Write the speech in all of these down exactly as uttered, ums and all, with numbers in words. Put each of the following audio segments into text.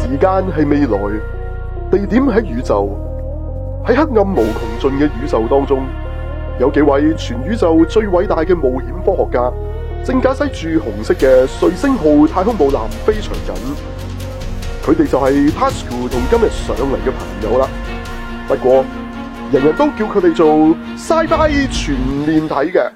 時間係未來，地點喺宇宙，喺黑暗無窮盡嘅宇宙當中，有幾位全宇宙最偉大嘅冒險科學家，正駕駛住紅色嘅瑞星號太空母艦飛翔緊。佢哋就係 Tasuku 同今日上嚟嘅朋友啦。不過，人人都叫佢哋做 Sci-Fi 全面睇嘅。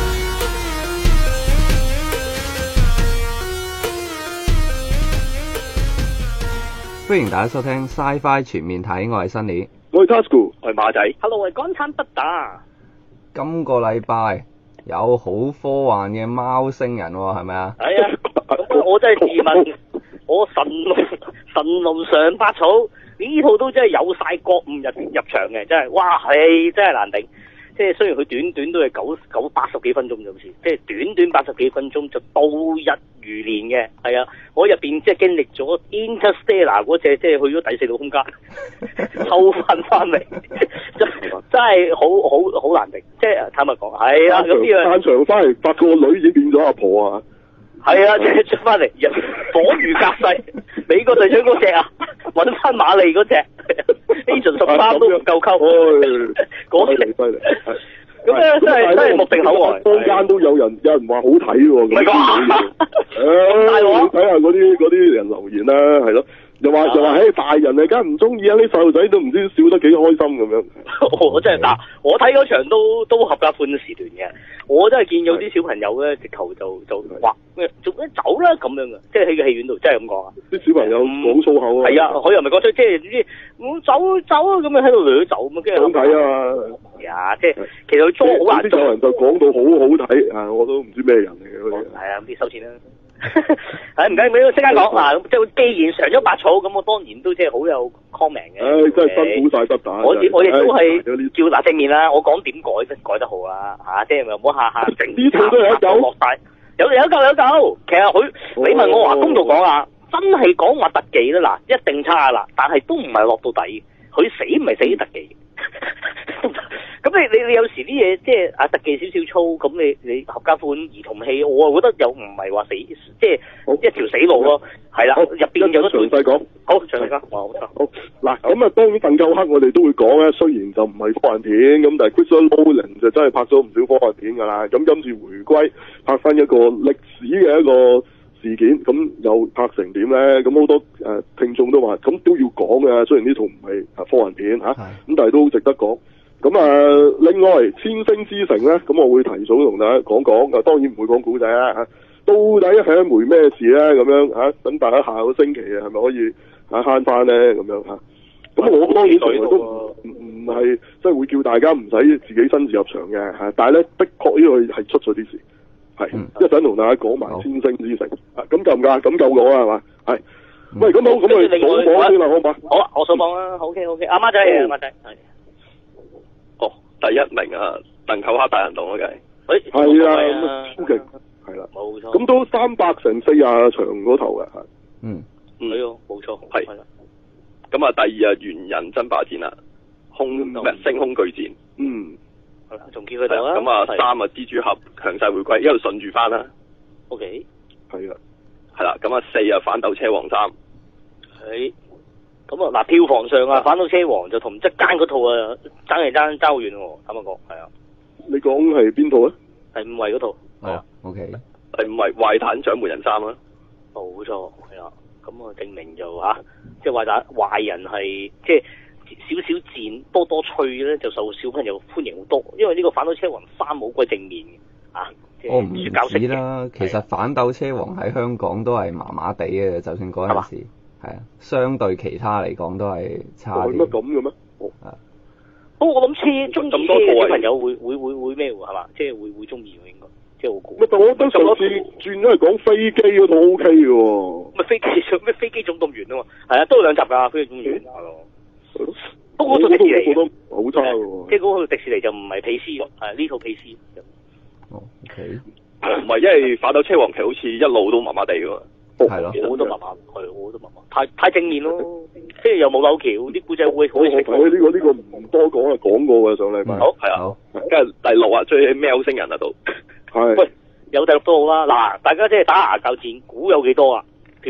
歡迎大家收聽 Sci-Fi 全面睇，我係 Sunny， 我係 Tasuku， 我係馬仔 ，Hello，我係港產不打。 今個禮拜有好科幻嘅貓星人喎，係咪啊？ 係啊，咁我真係自問，我神龍神龍上百草呢套都真係有晒覺悟入入場嘅，真係哇係真係難頂。即係雖然佢短短都係九九八十幾分鐘就好似，即係短短八十幾分鐘就度日如年嘅，係啊！我入邊即係經歷咗 Interstellar 嗰隻，即係去咗第四度空間，抽翻翻嚟，真真係好好好難頂。即係坦白講，係啊，咁呢樣散場翻嚟，發覺個女已經變咗阿婆啊！ 係啊，即係出翻嚟，火如隔世，美國隊長嗰隻啊，揾翻瑪麗嗰隻 ，Agent 十三都唔夠溝，嗰隻犀利。咁咧真係真係目定口呆。 坊間都有人有人話好睇喎， 唔係講， 誒，睇下嗰啲嗰啲人留言啦，係咯。又話又話，誒大人啊，梗係唔中意啊！啲細路仔都唔知笑得幾開心咁樣。 我真係嗱，我睇嗰場都都合家歡時段嘅。我真係見有啲小朋友咧，直頭就就話咩做咩走啦咁樣嘅，即係喺個戲院度，真係咁講啊！ 啲小朋友講粗口啊！ 係啊，佢又唔係講出，即係啲我走走啊咁樣喺度掠走咁，跟住好睇啊！ 呀，即係其實佢裝好難裝。 啲有人就講到好好睇啊！我都唔知咩人嚟嘅嗰啲。 係啊，咁啲收錢啦。係唔緊要，即刻講嗱，即係既然嘗咗百草，咁我當然都即係好有 comment 嘅。 唉，真係辛苦晒不打。 我我亦都係叫嗱正面啦，我講點改都改得好啊，嚇，即係咪唔好下下整呢套都有一嚿落大，有有一嚿有一嚿。其實佢你問我話公道講啊，真係講話特技啦，嗱一定差啦，但係都唔係落到底，佢死唔係死啲特技。咁你你你有時啲嘢即係啊特技少少粗，咁你你合家歡兒童戲，我啊覺得又唔係話死，即係一條死路咯，係啦，入邊有得詳細講， 好詳細講，好好嗱，咁啊當然鄧夠克我哋都會講咧，雖然就唔係科幻片，咁但係 Christopher Nolan 就真係拍咗唔少科幻片㗎啦，咁今次回歸拍翻一個歷史嘅一個事件，咁又拍成點咧？咁好多誒、呃、聽眾都話，咁都要講嘅，雖然呢套唔係科幻片嚇，咁、啊、但係都好值得講。咁啊，另外《千星之城》咧，咁我會提早同大家講講，啊當然唔會講古仔啦嚇。到底係一枚咩事咧？咁樣嚇，等、啊、大家下個星期啊，係咪可以嚇慳翻咧？咁樣嚇。咁我當然從來都唔唔係即係會叫大家唔使自己親自入場嘅嚇，但係咧的確呢個係出咗啲事，係、嗯、一陣同大家講埋《千星之城》啊，咁夠唔夠啊？咁夠講啦係嘛？係。喂，咁好，咁我哋數榜先啦，好嘛？ 好啊，我數榜啦 ，OK OK，阿媽仔，阿媽仔係。 哦，第一名啊，鄧寇克大行動啊，梗係。 誒，係啊，咁啊超勁，係啦， 冇錯。 咁都三百成四廿場嗰頭嘅，係。 嗯。 係咯，冇錯， 係。咁啊，第二啊，猿人爭霸戰啦，空咩星空巨戰。 嗯。 係啦，仲見佢哋啦。 咁啊，三啊，蜘蛛俠強勢回歸，一路順住翻啦。 OK。係啊。 係啦，咁啊，四啊，反斗車王三。 係。咁啊，嗱，票房上啊，反斗車王就同即間嗰套啊，爭係爭爭好遠喎，咁啊講，係啊。 你講係邊套咧？ 係五位嗰套。 係啊。O K。 係五位壞蛋掌門人三啊。 冇錯，係啊。咁啊，證明就嚇，即係壞蛋壞人係即係少少賤多多趣咧，就受小朋友歡迎好多。因為呢個反斗車王三好鬼正面嘅，啊。 我唔知啦，其實反斗車王喺香港都係麻麻地嘅，就算嗰陣時。係啊，相對其他嚟講都係差啲。 乜咁嘅咩？ 啊，不過我諗車中意車嘅小朋友會會會會咩喎？係嘛，即係會會中意喎應該，即係好估。 乜？但我覺得上次轉咗嚟講飛機嗰套 O K 嘅喎。 咪飛機咩飛機總動員啊嘛，係啊，都有兩集㗎飛機總動員。係咯。係咯。不過嗰套迪士尼嘅，好差嘅喎。 即係嗰套迪士尼就唔係皮斯喎，係呢套皮斯。 哦 ，OK。 唔係，因為反斗車王其實好似一路都麻麻地嘅喎。 係咯， 好多麻麻，係好多麻麻，太太正面咯，即係又冇扭橋，啲古仔會好食。 我睇呢個呢個唔多講啊，講過嘅上禮拜。 好係啊，跟住第六啊，追起喵星人啊都。 係。 喂，有第六都好啦，嗱，大家即係打牙鉸戰，估有幾多啊？票房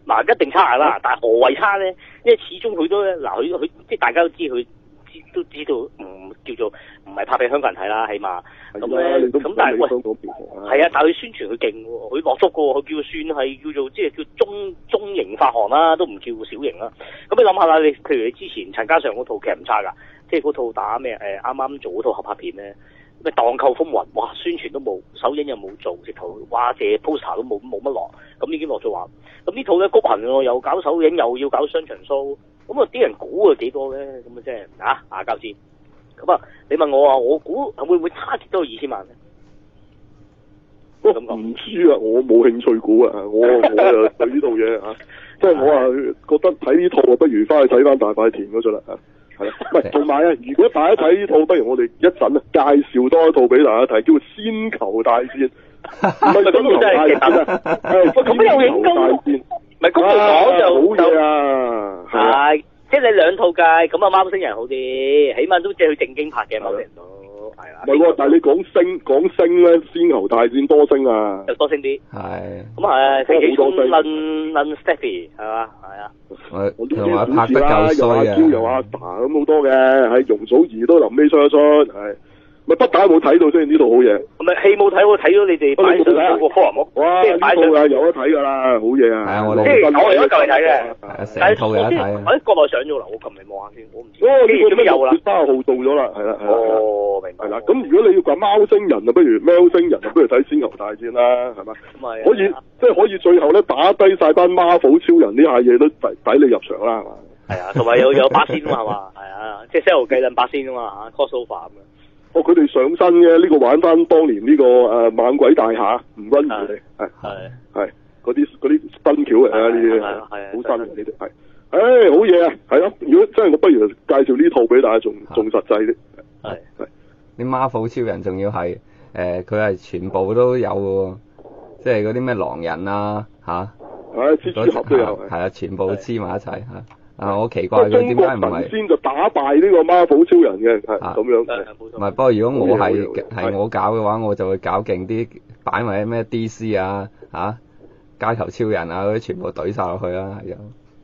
嗱一定差啦，但係何謂差咧？因為始終佢都嗱佢佢即係大家都知佢都知道唔叫做唔係拍俾香港人睇啦，起碼咁咧咁但係喂係啊，但係佢宣傳佢勁喎，佢落足過，佢叫算係叫做即係叫中中型發行啦，都唔叫小型啦。咁你諗下啦，你譬如你之前陳嘉上嗰套劇唔差㗎，即係嗰套打咩誒啱啱做嗰套合拍片咧。咩蕩寇風雲，哇！宣傳都冇，首映又冇做，直頭哇！借 poster 都冇冇乜落，咁已經落咗畫。咁呢套咧谷行喎，又搞首映，又要搞商場 show，咁啊啲人估啊幾多咧？咁啊即係啊牙膠戰。咁啊，你問我啊，我估會唔會差跌到二千萬咧？ 我唔知啊，我冇興趣估啊，我我就對呢套嘢啊，即係我啊覺得睇呢套啊，不如翻去睇翻大塊田嗰出啦啊！係啦，唔係同埋啊！如果大家睇呢套，不如我哋一陣啊介紹多一套俾大家睇，叫做《仙球大戰》，唔係仙球大戰啊，係咁又影功，唔係公道講就好嘢啊！ 係，即係你兩套計，咁啊貓星人好啲，起碼都即係佢正經拍嘅貓星人都係啦。 唔係喎，但係你講星講星咧，《仙球大戰》多星啊， 就多星啲。 係。 咁係，成幾鐘論論 Stephy 係嘛？係啊。 我同埋拍得夠衰啊！ 又阿嬌又阿爸咁好多嘅，係容祖兒都臨尾出一出，係咪不打有冇睇到先？呢套好嘢。唔係戲冇睇，我睇咗你哋擺上嗰個 forum。 哇！呢套啊有得睇㗎啦，好嘢啊！ 係啊，我哋即係我而家舊嚟睇嘅， 成套有得睇。 喺國內上咗啦，我撳嚟望下先，我唔知。 哦，呢個咩有啦？ 三十號到咗啦，係啦，係啦。 哦，明白。 係啦，咁如果你要講貓星人啊，不如喵星人啊，不如睇仙球大戰啦，係嘛？ 咁係。 可以，即係可以最後咧打低晒班 Marvel 超人呢下嘢都抵抵你入場啦，係嘛？ 係啊，同埋有有八仙啊嘛，係嘛？係啊，即係西遊記兩八仙啊嘛嚇 crossover 咁樣。 哦，佢哋上身嘅呢個玩翻當年呢個誒猛鬼大廈，吳君如嚟，係係係嗰啲嗰啲新橋嚟啊，呢啲係好新嘅呢啲係，誒好嘢啊，係咯，如果真係我不如介紹呢套俾大家，仲仲實際啲， 係係啲 Marvel 超人仲要係誒，佢係全部都有嘅，即係嗰啲咩狼人啊嚇， 係蜘蛛俠都有， 係啊，全部黐埋一齊嚇。啊！我奇怪佢點解唔係先就打敗呢個 Marvel 超人嘅，係咁樣。 唔係，不過如果我係係我搞嘅話，我就會搞勁啲，擺埋咩 D C 啊嚇，街頭超人啊嗰啲全部懟晒落去啦，係啊。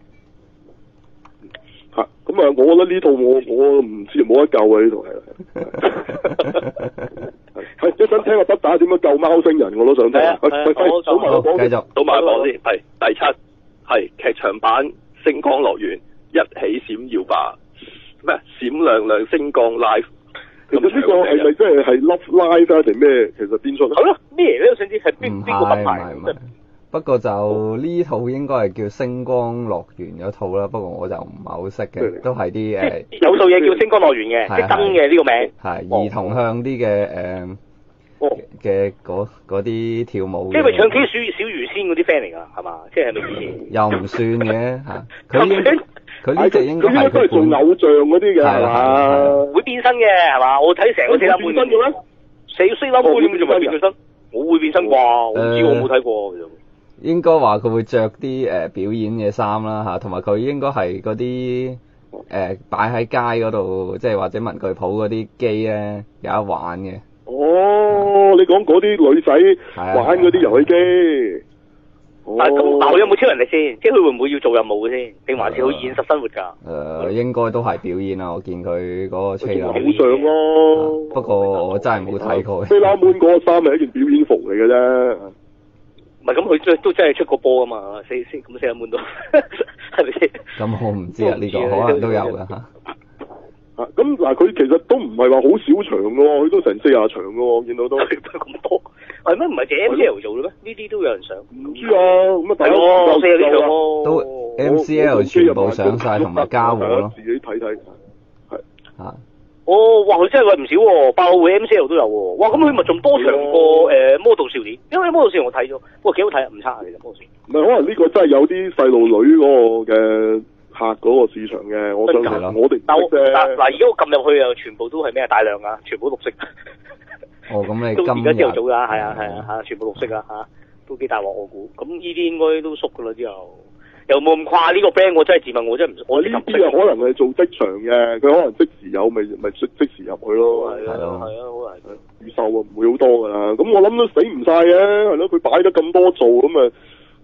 嚇！咁啊，我覺得呢套我我唔知冇得救啊！呢套係。係一陣聽個不打點樣救貓星人，我都想聽。 係係，我倒埋個繼續， 倒埋個先，係第七，係劇場版。星光樂園一起閃耀吧，咩閃亮亮星光 live， 其實呢個係咪即係係 Love Live 啊定咩？其實邊出？ 係咯，咩咧？我想知係邊邊個品牌？ 唔係，不過就呢套應該係叫星光樂園嗰套啦，不過我就唔係好識嘅，都係啲誒。 有套嘢叫星光樂園嘅，即係燈嘅呢個名。 係兒童向啲嘅誒。嘅嗰嗰啲跳舞， 即係咪唱 K 小小魚仙嗰啲 friend 嚟㗎？係嘛？即係係咪以前？ 又唔算嘅嚇，佢應佢呢隻應該係佢做偶像嗰啲嘅係嘛？ 會變身嘅係嘛？我睇成個四粒半變身嘅咩？ 四四粒半點解仲未變身？我會變身啩？我唔知我冇睇過。 應該話佢會着啲誒表演嘅衫啦嚇，同埋佢應該係嗰啲誒擺喺街嗰度，即係或者文具鋪嗰啲機咧有得玩嘅。 哦，你講嗰啲女仔玩嗰啲遊戲機， 但係咁嗱，佢有冇超能力先？即係佢會唔會要做任務嘅先？定還是好現實生活㗎？ 誒，應該都係表演啦。我見佢嗰個車啦， 偶像咯。 不過我真係冇睇過。 菲拉門嗰個衫係一件表演服嚟嘅啫。 唔係咁，佢都都真係出過波啊嘛！四四咁四阿門都係咪先？ 咁我唔知啊，呢個可能都有㗎嚇。 咁嗱，佢其實都唔係話好少場嘅喎，佢都成四廿場嘅喎，我見到都咁多，係咩？唔係淨 M C L 做嘅咩？呢啲都有人上。唔知啊，咁啊大佬四廿場咯， 都 M C L 全部上晒同埋加貨咯。 自己睇睇，係嚇。 哦，哇！佢真係喂唔少喎，爆會 M C L 都有喎。哇！咁佢咪仲多場過誒魔道少年？因為魔道少年我睇咗，哇幾好睇啊，唔差啊，其實魔道少年。 唔係可能呢個真係有啲細路女嗰個嘅。客嗰個市場嘅，我相信我哋唔識啫。嗱嗱，而家我撳入去啊，全部都係咩大量啊，全部綠色。 哦，咁你今日而家朝頭早㗎，係啊係嗯啊嚇，全部綠色啊嚇，都幾大鑊我估。咁呢啲應該都縮㗎啦之後，又冇咁誇呢個 brand，我真係自問我真係唔，我呢啲啊可能係做職場嘅，佢可能即時有咪咪即即時入去咯。 係啊係啊，好難。 預售啊唔會好多㗎啦，咁我諗都死唔晒嘅，係咯，佢擺得咁多做咁啊。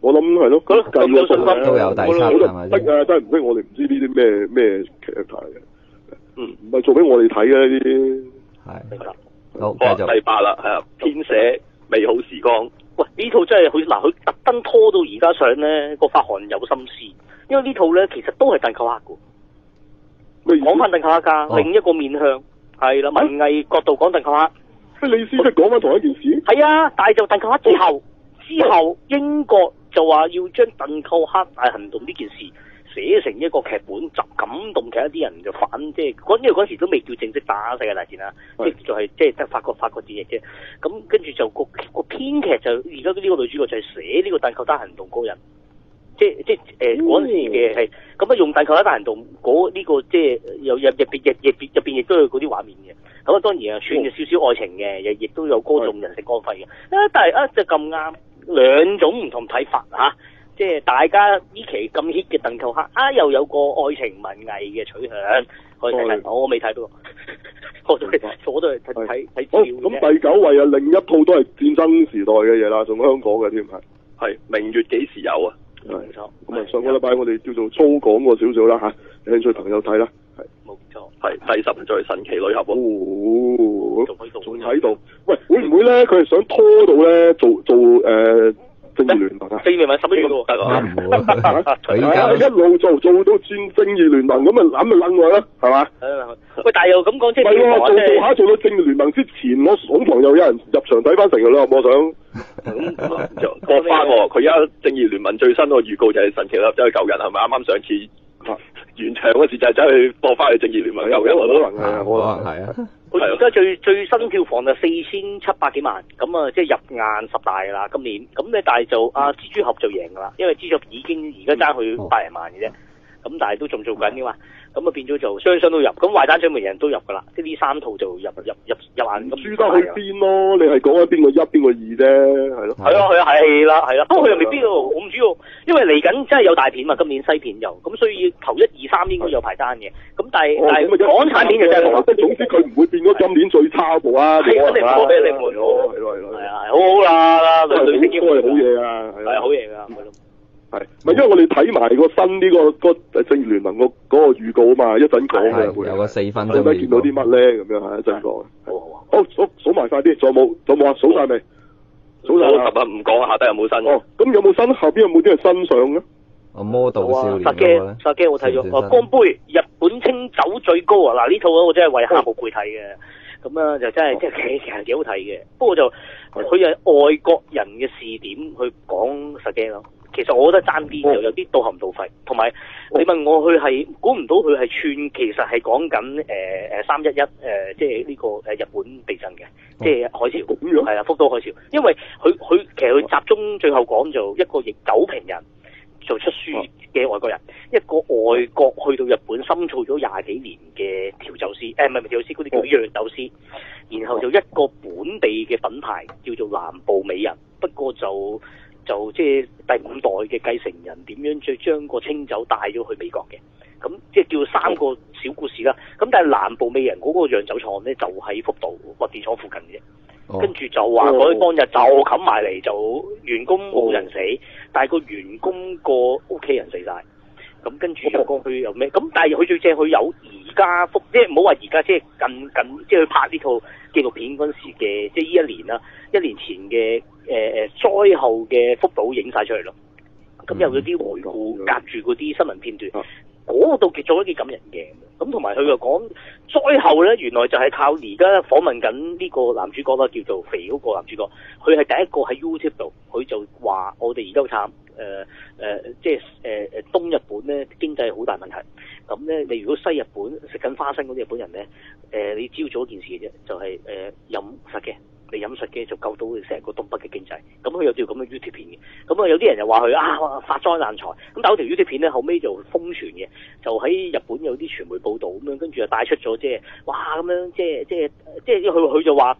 我諗係咯， 咁咁有信心都有第七我就係咪唔識啊，真係唔識，我哋唔知呢啲咩咩劇題嘅。 嗯， 唔係做俾我哋睇嘅呢啲。 係明白。 好繼好， 續第八啦，係啊，編寫美好時光。 喂，呢套真係佢嗱，佢特登拖到而家上咧，個發行有心思，因為呢套咧其實都係鄧寇克嘅。 咩意思講翻鄧寇克㗎， 哦另一個面向係啦，文藝角度講鄧寇克。 咩意思？即係講翻同一件事？ 係啊，但係就鄧寇克之後，之後英國就話要將鄧寇克大行動呢件事寫成一個劇本，就感動其他啲人就反，即係嗰因為嗰時都未叫正式打世界大戰啦，即係就係即係得法國法國戰役啫。咁跟住就個個編劇就而家呢個女主角就係寫呢個鄧寇克行動嗰個人。即即誒嗰陣時嘅係咁啊，用鄧寇克大行動嗰呢、這個即係有入入邊入入邊入邊亦都有嗰啲畫面嘅。咁啊當然啊，串咗少少愛情嘅，亦亦都有歌頌人性光輝嘅。啊，但係啊就咁啱兩種唔同睇法嚇、啊，即係大家呢期咁 hit 嘅鄧寇克啊，又有個愛情文藝嘅取向，可以睇睇。我未睇到，我都係我都係睇睇睇好， 資料啫。 咁第九位啊，另一套都係戰爭時代嘅嘢啦，仲香港嘅添係。 係明月幾時有啊？ 係冇錯。 咁啊，上個禮拜我哋叫做粗講過少少啦嚇，有興趣朋友睇啦。係。 冇錯。 係第十就係神奇女俠喎。 哦， 仲喺度。 仲喺度。喂，會唔會咧？佢係想拖到咧做做誒正義聯盟啊？ 正義聯盟十一月喎。 得啊。 唔會佢係啊， 而家一路做做到戰正義聯盟咁啊，諗咪諗佢啦，係嘛？ 喂，但係又咁講，即係唔係喎，做票房即係做下做到正義聯盟之前，我恐防又有人入場睇翻成㗎啦，我想。 咁就播翻喎，佢而家正義聯盟最新個預告就係神奇女俠走去救人，係咪啱啱上次完場嗰時就係走去播翻去正義聯盟救人？ 可能係啊， 可能係啊。 佢而家最最新票房就四千七百幾萬，咁啊即係入硬十大啦今年。咁咧但係就阿蜘蛛俠就贏㗎啦，因為蜘蛛俠已經而家爭佢百零萬嘅啫。咁但係都仲做緊㗎嘛，咁啊變咗就雙雙都入，咁壞蛋獎門人都入㗎啦，即係呢三套就入入入入眼咁。 輸得去邊咯？你係講緊邊個一邊個二啫，係咯？ 係啊係啊係啦係啦，不過佢又未必喎，我唔知喎，因為嚟緊真係有大片嘛，今年西片有，咁所以頭一二三應該有排單嘅，咁但係但係港產片就真係冇。 即係總之佢唔會變咗今年最差部啊！ 係啊，你唔好俾你唔好， 係咯係咯係咯， 係啊，好好啦， 都係女星好都係好嘢啊！ 係好嘢㗎， 係，唔係因為我哋睇埋個新呢個個正義聯盟個嗰個預告啊嘛，一陣講嘅會有個四分鐘到底見到啲乜咧？咁樣係一陣講。 好好好數數埋快啲，仲有冇？仲有冇啊？數晒未？數晒啦。 十啊唔講下低有冇新？ 哦，咁有冇新？後邊有冇啲係新相咧？ 我魔導少年殺嗰個咧機，殺機我睇咗， 算唔算啊，乾杯，日本清酒最高啊！嗱呢套我真係為夏目配睇嘅，咁啊就真係即係其實幾好睇嘅。不過就佢係外國人嘅視點去講殺機咯。其實我覺得爭啲就有啲倒含倒廢，同埋你問我佢係估唔到佢係串，其實係講緊誒誒三一一誒，即係呢個誒日本地震嘅，即係海嘯， 咁樣係啊，福島海嘯。因為佢佢其實佢集中最後講就一個亦九平人做出書嘅外國人，一個外國去到日本深造咗廿幾年嘅調酒師，誒唔係唔係調酒師，嗰啲叫釀酒師，然後就一個本地嘅品牌叫做南部美人，不過就。就即係第五代嘅繼承人點樣再將個清酒帶咗去美國嘅，咁即係叫三個小故事啦。咁但係南部美人嗰個釀酒廠咧就喺福島核電廠附近嘅啫。 哦跟住就話嗰當日就冚埋嚟，就員工冇人死，但係個員工個屋企人死晒。咁跟住又講佢有咩？咁但係佢最正，佢有而家福，即係唔好話而家，即係近近，即係佢拍呢套紀錄片嗰陣時嘅，即係呢一年啦，一年前嘅誒誒災後嘅福島影晒出嚟咯。咁有嗰啲回顧，隔住嗰啲新聞片段，嗰度做咗幾感人嘅。咁同埋佢又講災後咧，原來就係靠而家訪問緊呢個男主角啦，叫做肥嗰個男主角，佢係第一個喺 YouTube 度，佢就話我哋而家好慘。誒誒、呃，即係誒誒東日本咧經濟好大問題，咁咧你如果西日本食緊花生嗰啲日本人咧，誒、呃、你只要做一件事嘅啫，就係、是、誒、呃、飲實嘅，你飲實嘅就救到成個東北嘅經濟。咁佢有條咁嘅 YouTube 片嘅，咁啊有啲人就話佢啊發災難財，咁但係嗰條 YouTube 片咧後尾就瘋傳嘅，就喺日本有啲傳媒報導咁樣，跟住就帶出咗即係哇咁樣即係即係即係佢佢就話。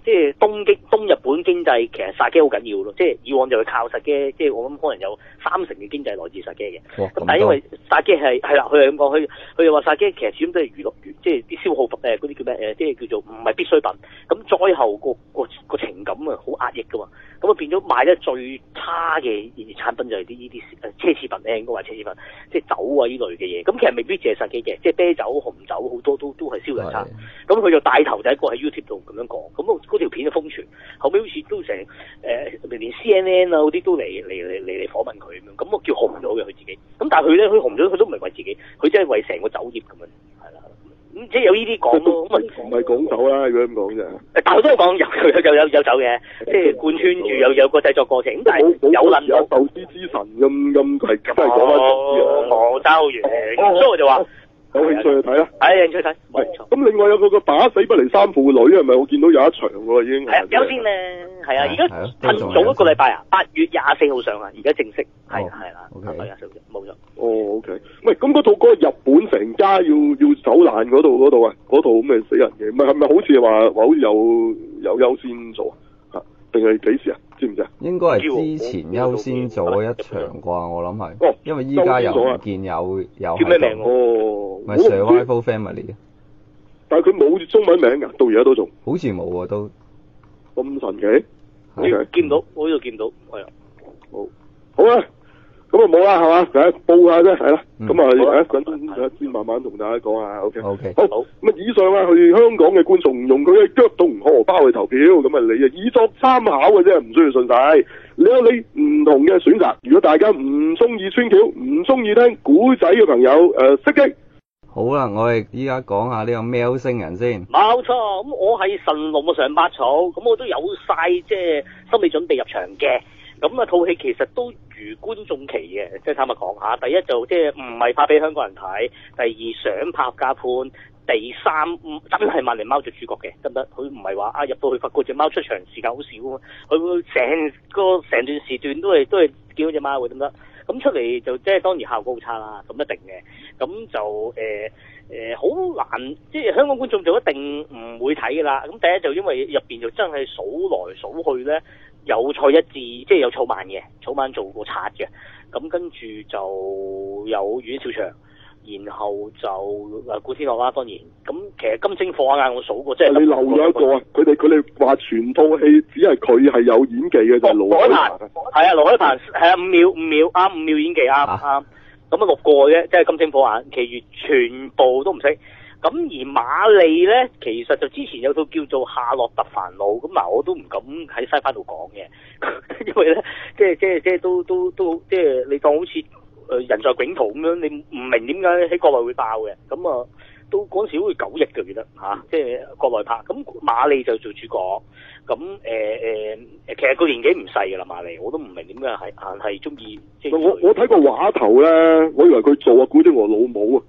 即係東京東日本經濟其實殺機好緊要咯，即係以往就係靠殺機，即係我諗可能有三成嘅經濟來自殺機嘅。咁但係因為殺機係係啦，佢係咁講，佢佢又話殺機其實始終都係娛樂，即係啲消耗品誒嗰啲叫咩誒，即係叫做唔係必需品。咁災後個個個情感啊好壓抑噶嘛，咁啊變咗賣得最差嘅產品就係啲呢啲誒奢侈品咧，應該話奢侈品，即係酒啊呢類嘅嘢。咁其實未必淨係殺機嘅，即係啤酒、紅酒好多都都係銷量差。咁佢就帶頭第一個喺 YouTube 度咁樣講，咁嗰條片嘅瘋傳，後尾好似都成誒連 C N N 啊嗰啲都嚟嚟嚟嚟嚟訪問佢咁樣，咁我叫紅咗嘅佢自己。咁但係佢咧，佢紅咗佢都唔係為自己，佢真係為成個酒業咁樣，係啦。咁即係有呢啲講咯，咁啊唔係講酒啦，如果咁講啫。 誒，但係都係講有有有有有酒嘅，即係貫穿住有有個製作過程。咁但係有能有鬥之之神咁咁係真係講翻我周完，所以我就話有興趣去睇啦。 係有興趣睇，冇錯。 咁另外有個個打死不離三父女係咪？我見到有一場喎，已經係啊，優先咧，係啊，而家趁早一個禮拜啊，八月廿四號上啊，而家正式係係啦，係啊，冇錯。 哦，OK，喂，咁嗰套嗰個日本成家要要走難嗰度嗰度啊，嗰套咁嘅死人嘅，唔係係咪好似話話好似有有優先做啊？定係幾時啊？知唔知啊？ 應該係之前優先做一場啩，我諗係。哦，因為依家又唔見有有叫咩名哦， 咪 Survival Family 但係佢冇中文名㗎，到而家都仲。 好似冇啊，都咁神奇。 你見到，我呢度見到，係啊。 好，好啊。咁啊冇啦，係嘛？誒，報下啫，係啦。咁啊，誒，咁先慢慢同大家講下 ，OK。 OK。 好。咁啊，以上啊，去香港嘅觀眾用佢嘅腳動荷包去投票，咁啊，你啊以作參考嘅啫，唔需要信晒。你有你唔同嘅選擇。如果大家唔中意穿橋，唔中意聽古仔嘅朋友，誒，識擊。 好啦，我哋依家講下呢個喵星人先。 冇錯，咁我係神龍嘅上百草，咁我都有晒即係心理準備入場嘅。咁啊，套戲其實都如觀眾期嘅，即係坦白講下。第一就即係唔係拍俾香港人睇，第二想拍合家歡，第三真係萬靈貓做主角嘅，得唔得？佢唔係話啊入到去發覺隻貓出場時間好少啊，佢會成個成段時段都係都係見到隻貓嘅，得唔得？咁出嚟就即係當然效果好差啦，咁一定嘅。咁就誒誒好難，即係香港觀眾就一定唔會睇㗎啦。咁第一就因為入邊就真係數來數去咧。有蔡一智，即係有草蜢嘅，草蜢做過賊嘅，咁跟住就有阮兆祥，然後就誒古天樂啦，當然，咁其實金睛火眼我數過，即係你漏咗一個啊！佢哋佢哋話全套戲只係佢係有演技嘅，就係盧海鵬， 係啊，盧海鵬係啊，五秒五秒啱，五秒演技啱啱，咁啊六個啫，即係金睛火眼，其餘全部都唔識。咁而馬利咧，其實就之前有套叫做《夏洛特煩惱》，咁嗱我都唔敢喺西番度講嘅，因為咧，即係即係即係都都都即係你當好似誒人在囧途咁樣，你唔明點解喺國內會爆嘅，咁啊都嗰陣時好似九億嘅記得嚇，即係國內拍，咁馬利就做主角，咁誒誒誒，其實個年紀唔細㗎啦，馬利，我都唔明點解係硬係中意。 我我睇個畫頭咧，我以為佢做啊古天樂老母啊。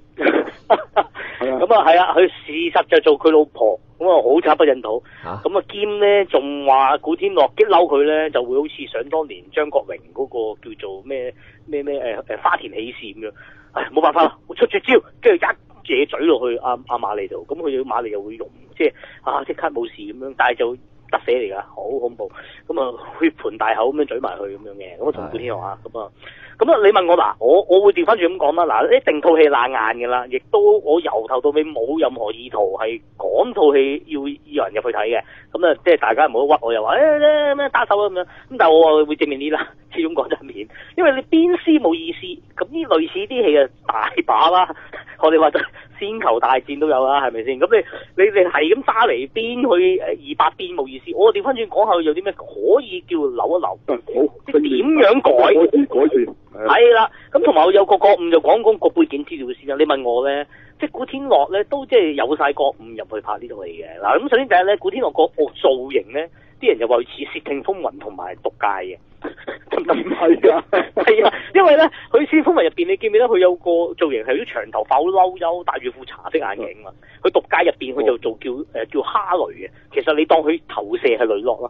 咁啊係啊，佢事實就做佢老婆，咁啊好慘不忍睹。咁啊兼咧仲話古天樂激嬲佢咧，就會好似想當年張國榮嗰個叫做咩咩咩誒誒花田喜事咁樣。唉，冇辦法啦，我出絕招，跟住一嘢嘴落去阿阿馬利度，咁佢馬利又會用，即係啊即刻冇事咁樣，但係就得死嚟㗎，好恐怖。咁啊血盆大口咁樣嘴埋去咁樣嘅，咁啊同古天樂啊咁啊。咁啊，你問我嗱，我我會調翻轉咁講啦，嗱，一定套戲爛硬嘅啦，亦都我由頭到尾冇任何意圖係講套戲要要人入去睇嘅，咁啊，即係大家唔好屈我又話誒咩打手啊咁樣，咁但係我會正面啲啦，始終講真面，因為你鞭屍冇意思，咁呢類似啲戲啊大把啦，我哋話就星球大戰都有啦，係咪先？咁你你你係咁揸嚟鞭去二百鞭冇意思，我調翻轉講下有啲咩可以叫扭一扭， 嗯、好， 點樣改？ 改善改善。 係啦，咁同埋我有個覺悟就講講個背景資料先啦。你問我咧，即係古天樂咧都即係有晒覺悟入去拍呢套戲嘅。嗱，咁首先第一咧，古天樂個個造型咧，啲人就話似《竊聽風雲》同埋《毒戒》嘅，咁唔係啊？係啊，因為咧，佢《竊聽風雲》入邊，你記唔記得佢有個造型係啲長頭髮、好嬲憂、戴住副茶色眼鏡嘛？佢《毒戒》入邊佢就做叫誒、呃、叫哈雷嘅，其實你當佢投射係雷洛啦。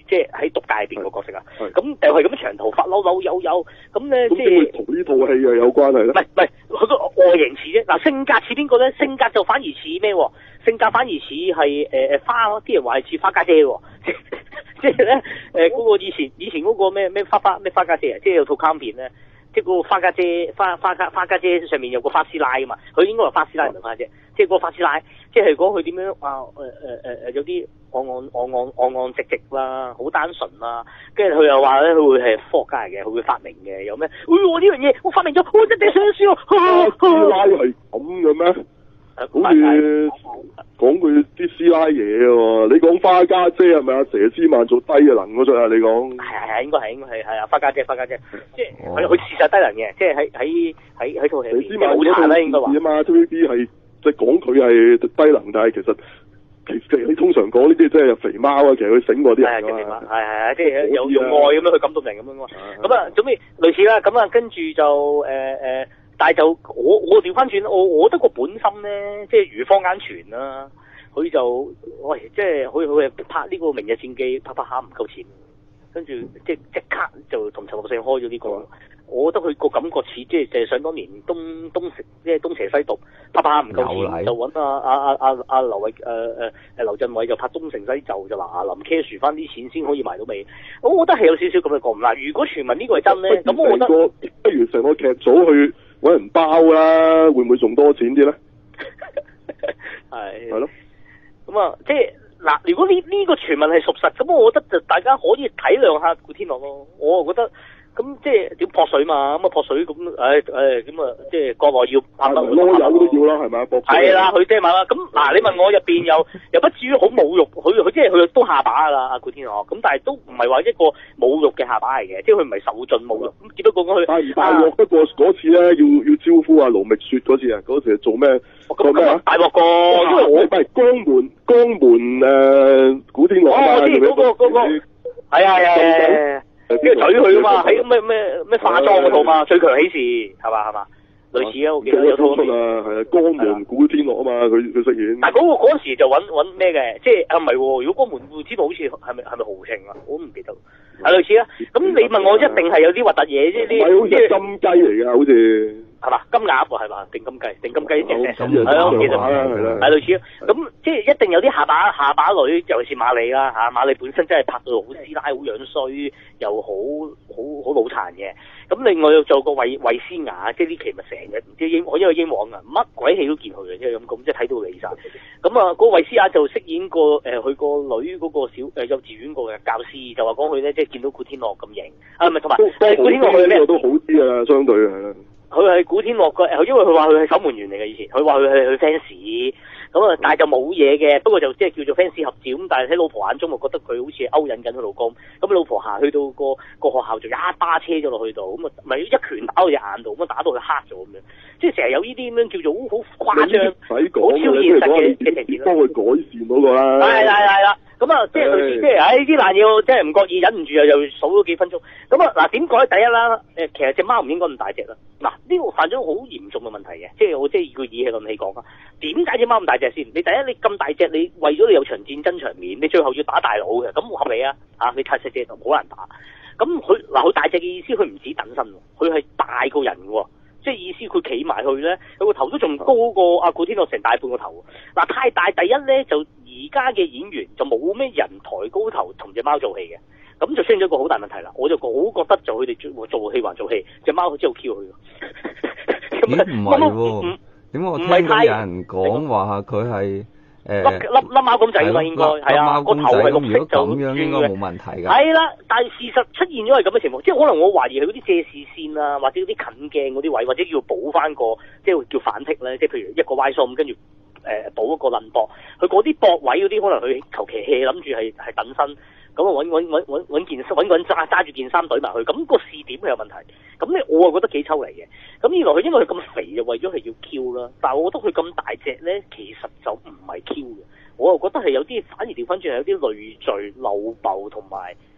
即係喺毒界入邊個角色啊。 係咁又係咁樣長頭髮，扭扭有有，咁咧咁即係點會同呢套戲又有關係咧？ 唔係唔係，佢個外形似啫。嗱，性格似邊個咧？性格就反而似咩喎？性格反而似係誒誒花，啲人話係似花家姐喎。即係咧誒嗰個以前以前嗰個咩咩花花咩花家姐啊，即係有套卡通片咧。即係嗰個花家姐，花花家花家姐上面有個花師奶啊嘛，佢應該係花師奶唔係花姐，即係嗰個花師奶，即係講佢點樣啊誒誒誒誒有啲戇戇戇戇戇戇直直啦，好單純啦，跟住佢又話咧佢會係科學家嚟嘅，佢會發明嘅，有咩？哎我呢樣嘢我發明咗，我一定想試喎。 師奶係咁嘅咩？好似講佢啲師奶嘢喎，你講花家姐係咪阿佘詩曼做低能嗰出啊？你講係係係應該係應該係係啊花家姐花家姐，即係佢佢事實低能嘅，即係喺喺喺喺套戲入邊佘詩曼好殘啦應該話。 啊嘛 ，T V B 係即係講佢係低能，但係其實其實你通常講呢啲即係肥貓啊，其實佢醒過啲人㗎嘛。 係係係，即係有用愛咁樣去感動人咁樣嘛。咁啊，總之類似啦，咁啊跟住就誒誒。呃但係就我我調翻轉，我我覺得個本心咧，即係如坊間傳啦，佢就喂，即係佢佢係拍呢個明日戰記拍拍下唔夠錢，跟住即係即刻就同陳木勝開咗呢個。我覺得佢個感覺似即係就係想當年東東邪即係東邪西毒拍拍下唔夠錢，就揾阿阿阿阿阿劉偉誒誒誒劉鎮偉就拍東成西就就嗱阿林 cash 翻啲錢先可以埋到尾。我覺得係有少少咁嘅覺悟啦。如果傳聞呢個係真咧，咁我覺得不如成個劇組去揾人包啦，會唔會仲多錢啲咧？ 係係咯。 咁啊，即係嗱，如果呢呢個傳聞係屬實，咁我覺得就大家可以體諒下古天樂咯。我覺得。咁即係點撲水嘛？咁啊撲水咁，誒誒咁啊，即係國內要拍乜攞油都要啦，係咪啊？撲係啦，佢即係買啦。咁嗱，你問我入邊又又不至於好侮辱，佢佢即係佢都下巴㗎啦，阿古天樂。咁但係都唔係話一個侮辱嘅下巴嚟嘅，即係佢唔係受盡侮辱。咁只不過講佢大唔大鑊？不過嗰次咧，要要招呼阿盧覓雪嗰次啊，嗰時係做咩？ 做咩啊？大鑊過，因為我唔係江門江門誒古天樂啊， 我知嗰個嗰個係啊係啊。跟住嘴佢啊嘛，喺咩咩咩化妝嗰套嘛，最強喜事係嘛係嘛，類似啊，我記得有套啊，係啊，江門古天樂啊嘛，佢佢飾演。 但係嗰個嗰時就揾揾咩嘅，即係啊唔係喎，如果江門古天樂好似係咪係咪豪情啊？我都唔記得，係類似啊。咁你問我一定係有啲核突嘢啫，啲係好似金雞嚟㗎，好似。係嘛？ 金鴨喎係嘛？定金雞？定金雞？ 係咯，其實係啦， 係類似啊。咁即係一定有啲下巴下巴女，尤其是馬里啦嚇，馬里本身真係拍到好師奶，好樣衰，又好好好腦殘嘅。咁另外又做個衛衛詩雅，即係呢期咪成日唔知英，我因為英皇啊，乜鬼戲都見佢嘅，即係咁咁，即係睇到離晒。咁啊，嗰個衛詩雅就飾演個誒佢個女嗰個小誒幼稚園個嘅教師，就話講佢咧，即係見到古天樂咁型啊，唔係同埋古天樂佢咩？ 都好啲啊，相對係啦。 佢係古天樂嘅，因為佢話佢係守門員嚟嘅以前，佢話佢係佢 fans，咁啊，但係就冇嘢嘅，不過就即係叫做 fans 合照，咁但係喺老婆眼中，我覺得佢好似勾引緊佢老公，咁老婆行去到個個學校就一巴車咗落去度，咁啊咪一拳打到隻眼度，咁啊打到佢黑咗咁樣，即係成日有呢啲咁樣叫做好好誇張、好超現實嘅嘅情節， 幫佢改善嗰個啦。 係係係啦。咁啊，即係類似，即係，唉，啲爛嘢，即係唔覺意忍唔住又又數咗幾分鐘。咁啊，嗱，點講？第一啦，誒，其實隻貓唔應該咁大隻啦。嗱，呢個犯咗好嚴重嘅問題嘅，即係我即係要以氣論氣講啊。點解隻貓咁大隻先？你第一，你咁大隻，你為咗你有場戰爭場面，你最後要打大佬嘅，咁合理啊？啊，你太細隻就好難打。咁佢嗱，佢大隻嘅意思，佢唔止等身，佢係大個人嘅喎。即係意思，佢企埋去咧，佢個頭都仲高過阿古天樂成大半個頭。嗱，太大，第一咧就而家嘅演員就冇咩人抬高頭同隻貓做戲嘅，咁就出現咗一個好大問題啦。我就好覺得就佢哋做做戲還做戲，隻貓佢真係好 Q 佢。 咦？唔係喎，點解我聽到有人講話佢係？誒粒粒粒貓公仔嘛，應該係啊，個頭係綠色就咁樣應該冇問題㗎。 係啦，但係事實出現咗係咁嘅情況，即係可能我懷疑係嗰啲借視線啊，或者嗰啲近鏡嗰啲位，或者要補翻個即係叫反剔咧，即係譬如一個歪數咁，跟住誒補一個撚膊，佢嗰啲膊位嗰啲可能佢求其 hea 諗住係係等身。咁啊，揾揾揾揾揾件揾個人揸揸住件衫懟埋去，咁、那個視點係有問題。咁咧，我啊覺得幾抽離嘅。咁二來佢因為佢咁肥，就為咗係要 Q 啦。但係我覺得佢咁大隻咧，其實就唔係 Q 嘅。我又覺得係有啲反而調翻轉係有啲累贅、漏爆同埋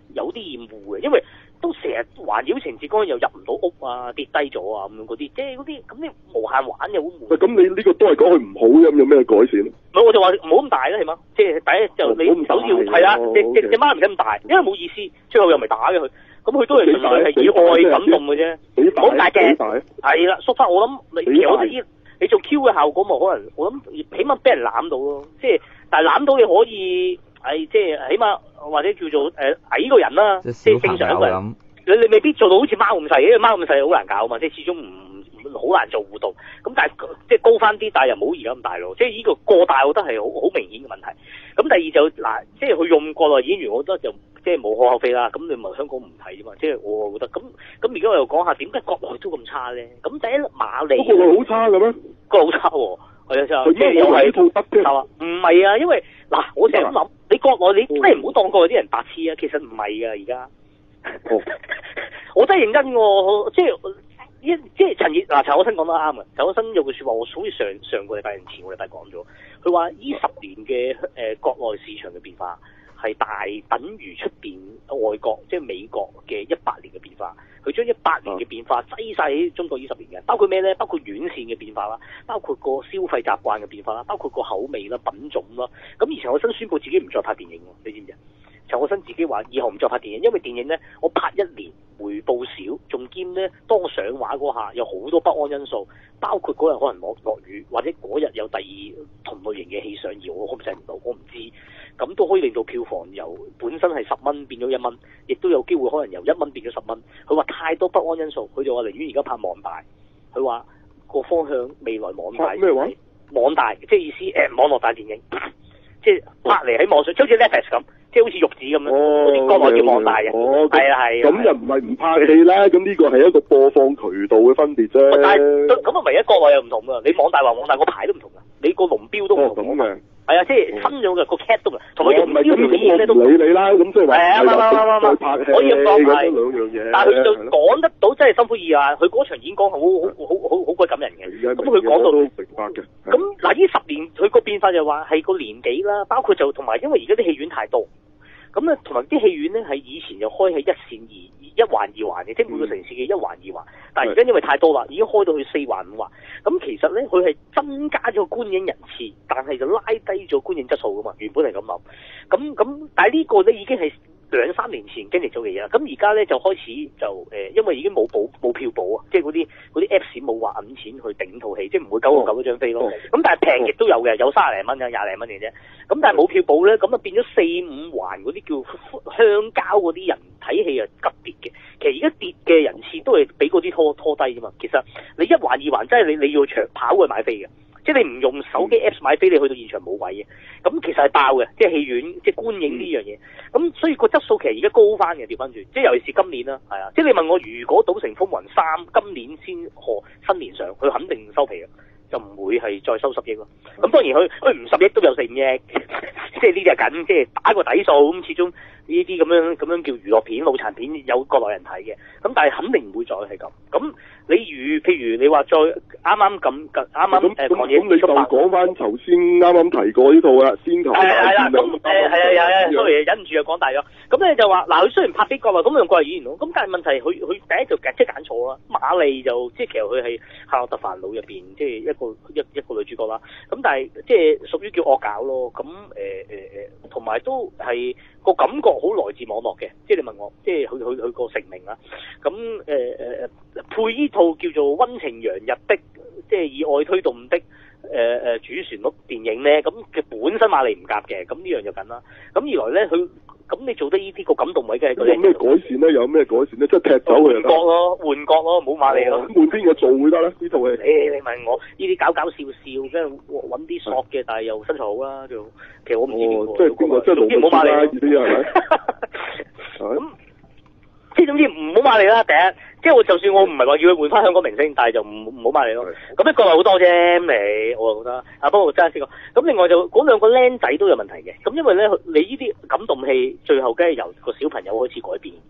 有啲厭惡嘅，因為都成日環繞情節嗰陣又入唔到屋啊，跌低咗啊咁樣嗰啲，即係嗰啲咁你無限玩又好悶。 喂，咁你呢個都係講佢唔好嘅，咁有咩改善？ 唔係我就話唔好咁大啦，係嘛？即係第一就你首要係啦，隻隻隻貓唔使咁大，因為冇意思，最後又咪打嘅佢，咁佢都係純粹係以愛感動嘅啫，唔好大嘅，係啦，縮翻我諗你其實我覺得你做 Q 嘅效果咪可能我諗起碼俾人攬到咯，即係但係攬到你可以係即係起碼或者叫做誒矮個人啦，即係正常嘅人，你你未必做到好似貓咁細，因為貓咁細好難搞啊嘛，即係始終唔好難做互動，咁但係即係高翻啲，但係又冇而家咁大咯，即係呢個過大，我覺得係好好明顯嘅問題。咁第二就嗱，即係佢用國內演員，我覺得就即係無可厚非啦。咁你咪香港唔睇啫嘛，即係我覺得咁咁。而家我又講下點解國內都咁差咧？咁第一馬利， 國內好差嘅咩？ 國內好差喎，係啊，即係又係套得啫。唔係啊，因為嗱，我成日咁諗，你國內你真係唔好當國內啲人白痴啊，其實唔係噶而家。哦、我真係認真喎，即係。一即係陳熱嗱，陳可辛講得啱啊！陳可辛有句説話，我好似上上個禮拜定前個禮拜講咗，佢話呢十年嘅誒、呃、國內市場嘅變化係大等於出邊外國即係美國嘅一百年嘅變化。佢將一百年嘅變化擠晒喺中國呢十年嘅，包括咩咧？包括院線嘅變化啦，包括個消費習慣嘅變化啦，包括個口味啦、品種啦。咁而陳可辛宣布自己唔再拍電影喎，你知唔知啊？陳可辛自己話以後唔再拍電影，因為電影咧我拍一年回報少，仲兼咧當上畫嗰下有好多不安因素，包括嗰日可能落落雨，或者嗰日有第二同類型嘅戲上而我控制唔到，我唔知，咁都可以令到票房由本身係十蚊變咗一蚊，亦都有機會可能由一蚊變咗十蚊。佢話太多不安因素，佢就話寧願而家拍網大，佢話個方向未來網大咩話？ 網大即係意思誒、呃、網絡大電影，即係拍嚟喺網上，就好似 Netflix 咁。即係好似玉子咁樣，嗰啲國內叫網大嘅，係啊係啊。咁又唔係唔拍戲咧，咁呢個係一個播放渠道嘅分別啫。 但係咁啊，唯一國內又唔同㗎，你網大話網大個牌都唔同㗎，你個龍標都唔同㗎。係啊，即係新咗嘅個 cat 都唔同，同埋龍標條片咧都唔理你啦，咁即係話係啊，啱啱啱啱，可以咁講係兩樣嘢。 但係佢就講得到真係心灰意冷，佢嗰場演講係好好好好好鬼感人嘅。咁佢講到都明白嘅。 咁嗱，呢十年佢個變化就話係個年紀啦，包括就同埋因為而家啲戲院太多。咁咧，同埋啲戲院咧係以前就開喺一線二一環二環嘅，即係每個城市嘅一環二環。但係而家因為太多啦，已經開到去四環五環。咁其實咧，佢係增加咗觀影人次，但係就拉低咗觀影質素噶嘛。原本係咁諗。咁咁，但係呢個咧已經係兩三年前經歷咗嘅嘢啦。咁而家咧就開始就誒、呃，因為已經冇保冇票補啊，即係嗰啲嗰啲 Apps 冇話揞錢去頂套戲，即係唔會九個九嗰張飛咯。咁、哦、但係平亦都有嘅，有三十零蚊嘅，廿零蚊嘅啫。咁但係冇票補咧，咁啊變咗四五環嗰啲叫鄉郊嗰啲人睇戲啊急跌嘅。其實而家跌嘅人次都係俾嗰啲拖拖低啫嘛。其實你一環二環真係你你要長跑去買飛嘅。即係你唔用手機 Apps 買飛，你去到現場冇位嘅。咁其實係爆嘅，即係戲院即係觀影呢樣嘢。咁所以個質素其實而家高翻嘅，調翻轉。即係尤其是今年啦，係啊。即係你問我，如果《賭城風雲三》今年先賀新年上，佢肯定收皮嘅，就唔會係再收十億咯。咁當然佢佢唔十億都有四五億，即係呢啲係緊，即係打個底數咁。始終呢啲咁樣咁樣叫娛樂片、腦殘片有國內人睇嘅。咁但係肯定唔會再係咁。咁你如譬如你話再啱啱咁啱啱誒講嘢，咁你就講翻頭先啱啱提過呢套啦，先頭係係啦，咁誒係啊係啊，sorry 忍唔住就講大咗。咁咧就話嗱，佢雖然拍俾國內，咁用國內演員咯，咁但係問題佢佢第一就即係揀錯啦。馬利就即係其實佢係《夏洛特煩惱》入邊即係一個一一個女主角啦。咁但係即係屬於叫惡搞咯。咁誒誒誒，同、呃、埋、呃、都係個感覺好來自網絡嘅。即係你問我，即係佢佢佢個成名啦。咁誒誒配呢套叫做溫情洋溢的，即係以愛推動的誒誒、呃、主旋律電影咧，咁嘅本身馬利唔夾嘅，咁呢樣就緊啦。咁二來咧，佢咁你做得呢啲個感動位嘅， 有咩改善咧？有咩改善咧？即係踢走佢換角咯，換角咯，冇馬利咯。 咁換邊個做會得咧？呢套戲？ 你你問我呢啲搞搞笑笑，跟住揾啲索嘅，但係又身材好啦，就其實我唔知邊個。 即係邊個？即係盧冇馬利啦，呢啲係咪？ 咁即係總之唔好馬利啦，第一。即係我就算我唔係話要佢換翻香港明星，但係就唔唔好買你咯。咁一個係好多啫，你我就覺得。啊，不過真係試過。咁另外就嗰兩個僆仔都有問題嘅。咁因為咧，你呢啲感動戲最後梗係由個小朋友開始改變。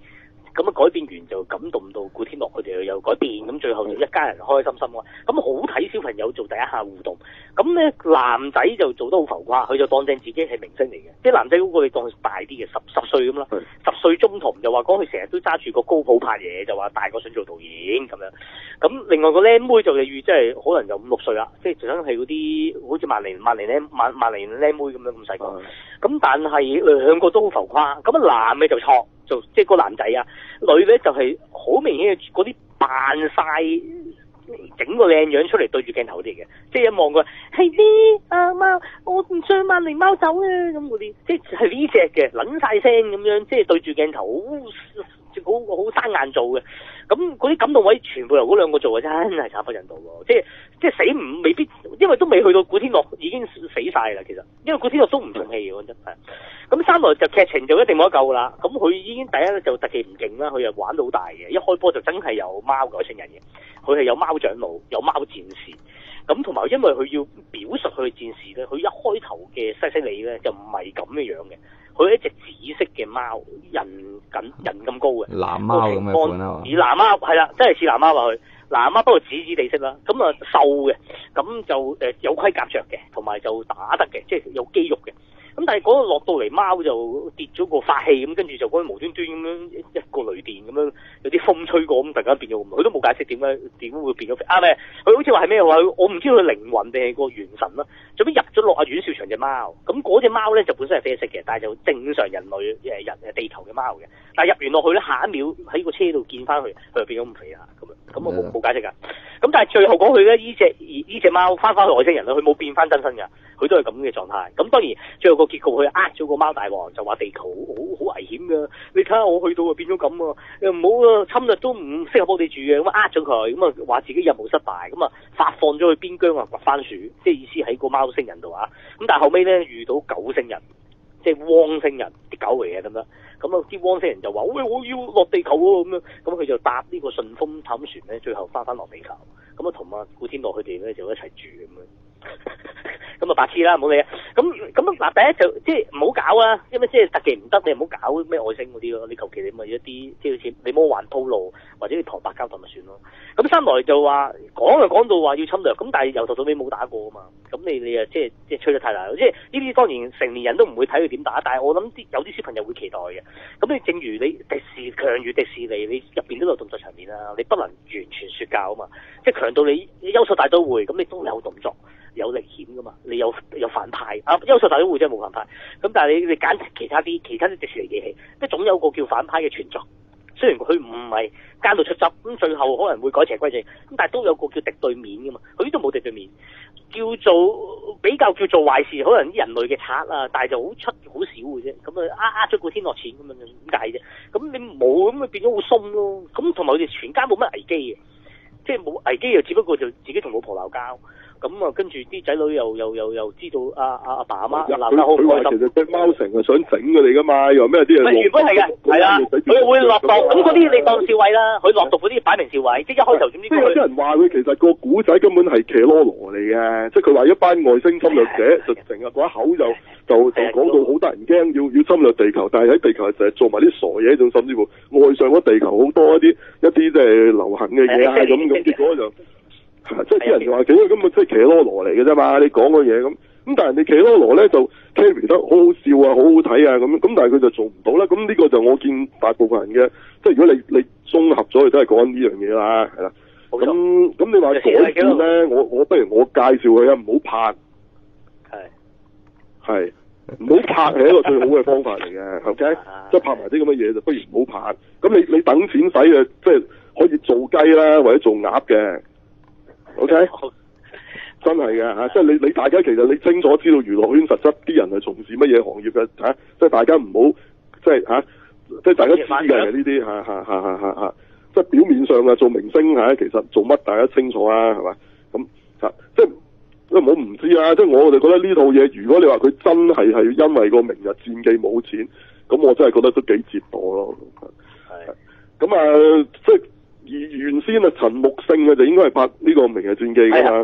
咁啊改變完就感動到古天樂佢哋又改變，咁最後就一家人開開心心喎。咁好睇小朋友做第一下互動。咁咧男仔就做得好浮誇，佢就當正自己係明星嚟嘅，即係男仔嗰個你當佢大啲嘅十十歲咁啦，十歲中童就話講佢成日都揸住個高普拍嘢，就話大個想做導演咁樣。咁另外個僆妹就預即係可能就五六歲啦，即係就真係嗰啲好似萬年萬年僆萬萬年僆妹咁樣咁細個。咁但係兩個都好浮誇，咁啊男嘅就錯，就即係個男仔啊，女咧就係好明顯嘅嗰啲扮晒整個靚樣出嚟對住鏡頭啲嘅，即係一望佢係呢啊貓，我唔想萬年貓走啊咁嗰啲，即係係呢隻嘅，撚晒聲咁樣，即係對住鏡頭好好好生硬做嘅。咁嗰啲感動位全部由嗰兩個做嘅，真係慘不忍睹喎！即係即係死唔未必，因為都未去到古天樂已經死晒啦。其實因為古天樂都唔重戲嘅真係。咁三來就劇情就一定冇得救啦。咁佢已經第一就特技唔勁啦，佢又玩到好大嘅。一開波就真係有貓改成人嘅，佢係有貓長老，有貓戰士。咁同埋因為佢要表述佢嘅戰士咧，佢一開頭嘅西西里咧就唔係咁嘅樣嘅。佢係一隻紫色嘅貓，人咁人咁高嘅藍貓咁嘅款啊， 似藍貓係啦，真係似藍貓話佢藍貓，不過紫紫地色啦，咁啊瘦嘅，咁就誒有盔甲着嘅，同埋就打得嘅，即係有肌肉嘅。咁但係嗰個落到嚟貓就跌咗個法器咁，跟住就嗰啲無端端咁樣一個雷電咁樣，有啲風吹過咁，突然間變咗咁，佢都冇解釋點解點會變咗啊？唔係，佢好似話係咩話？我唔知佢靈魂定係個元神啦。做咩入咗落阿阮兆祥隻貓？咁嗰隻貓咧就本身係啡色嘅，但係就正常人類誒人誒地球嘅貓嘅。但係入完落去咧，下一秒喺個車度見翻佢，佢就變咗咁肥啦咁樣。咁我冇冇解釋㗎。咁但係最後講佢咧，呢隻呢隻貓翻返去外星人啦，佢冇變翻真身㗎，佢都係咁嘅狀態。咁當然最後個結局佢呃咗個貓大王，就話地球好好危險㗎。你睇下我去到啊變咗咁啊，又唔好啊侵略都唔適合我哋住嘅，咁啊呃咗佢，咁啊話自己任務失敗，咁啊發放咗去邊疆啊掘番薯，即係意思喺個貓星人度啊。咁但係後尾咧遇到狗星人，即係汪星人啲狗嚟嘅咁樣。咁啊啲汪星人就話喂，我要落地球喎咁樣，咁佢就搭呢個順風探船咧，最後翻返落地球，咁啊同啊古天樂佢哋咧就一齊住咁樣。咁啊白痴啦，唔好理啊！咁咁嗱，第一就即係唔好搞啊，因為即係特技唔得，你唔好搞咩外星嗰啲咯。你求其你咪一啲即係好似你魔幻鋪路或者你唐白膠台咪算咯。咁三來就話講就講到話要侵略，咁但係由頭到尾冇打過啊嘛。咁你你啊即係即係吹得太大，即係呢啲當然成年人都唔會睇佢點打，但係我諗啲有啲小朋友會期待嘅。咁你正如你迪士強如迪士尼，你入邊都有動作場面啦，你不能完全説教啊嘛。即係強到你優秀大都會，咁你都有動作。有歷險噶嘛？你有有反派啊？優秀大都會真係冇反派，咁但係你你揀其他啲其他啲迪士尼機器，即係總有個叫反派嘅存在。雖然佢唔係奸到出汁，咁最後可能會改邪歸正，咁但係都有個叫敵對面噶嘛。佢呢度冇敵對面，叫做比較叫做壞事，可能啲人類嘅賊啊，但係就好出好少嘅啫。咁啊呃呃咗個天樂錢咁樣點解啫？咁你冇咁咪變咗好鬆咯。咁同埋佢哋全家冇乜危機嘅，即係冇危機又只不過就自己同老婆鬧交。咁啊，跟住啲仔女又又又又知道阿阿阿爸阿媽鬧得好開心。 佢話其實隻貓成日想整佢哋噶嘛，又咩啲人？ 原本係嘅，係啊，佢會落毒，咁嗰啲你當笑位啦。佢落毒嗰啲擺明笑位，即係一開頭點知？ 即係有啲人話佢其實個古仔根本係騎羅羅嚟嘅，即係佢話一班外星侵略者就成日嗰一口就就就講到好得人驚，要要侵略地球，但係喺地球成日做埋啲傻嘢，仲甚至乎愛上咗地球好多一啲一啲即係流行嘅嘢啊咁咁，結果就。即係啲人就話，其實根本即係騎羅羅嚟嘅啫嘛，你講嘅嘢咁，咁但係人哋騎羅羅咧就 carry 得好好笑啊，好好睇啊咁，咁但係佢就做唔到啦。咁呢個就我見大部分人嘅，即係如果你你綜合咗，佢都係講緊呢樣嘢啦，係啦。咁咁你話改善咧，我我不如我介紹佢啊，唔好拍。係係唔好拍係一個最好嘅方法嚟嘅，OK？即係拍埋啲咁嘅嘢就不如唔好拍。咁你你等錢使嘅，即係可以做雞啦，或者做鴨嘅。O、okay? K， 真係嘅嚇，即係你你大家其實你清楚知道娛樂圈實質啲人係從事乜嘢行業嘅嚇、啊，即係大家唔好即係嚇，即係大家知嘅呢啲嚇嚇嚇嚇嚇嚇，即係表面上啊做明星嚇、啊，其實做乜大家清楚啊係嘛？咁嚇即係因為我唔知啊，即係我哋覺得呢套嘢，如果你話佢真係係因為個明日戰記冇錢，咁我真係覺得都幾折墮咯。係，咁啊即係。而原先啊，陳木勝啊就應該係拍呢個《明日戰記》噶嘛，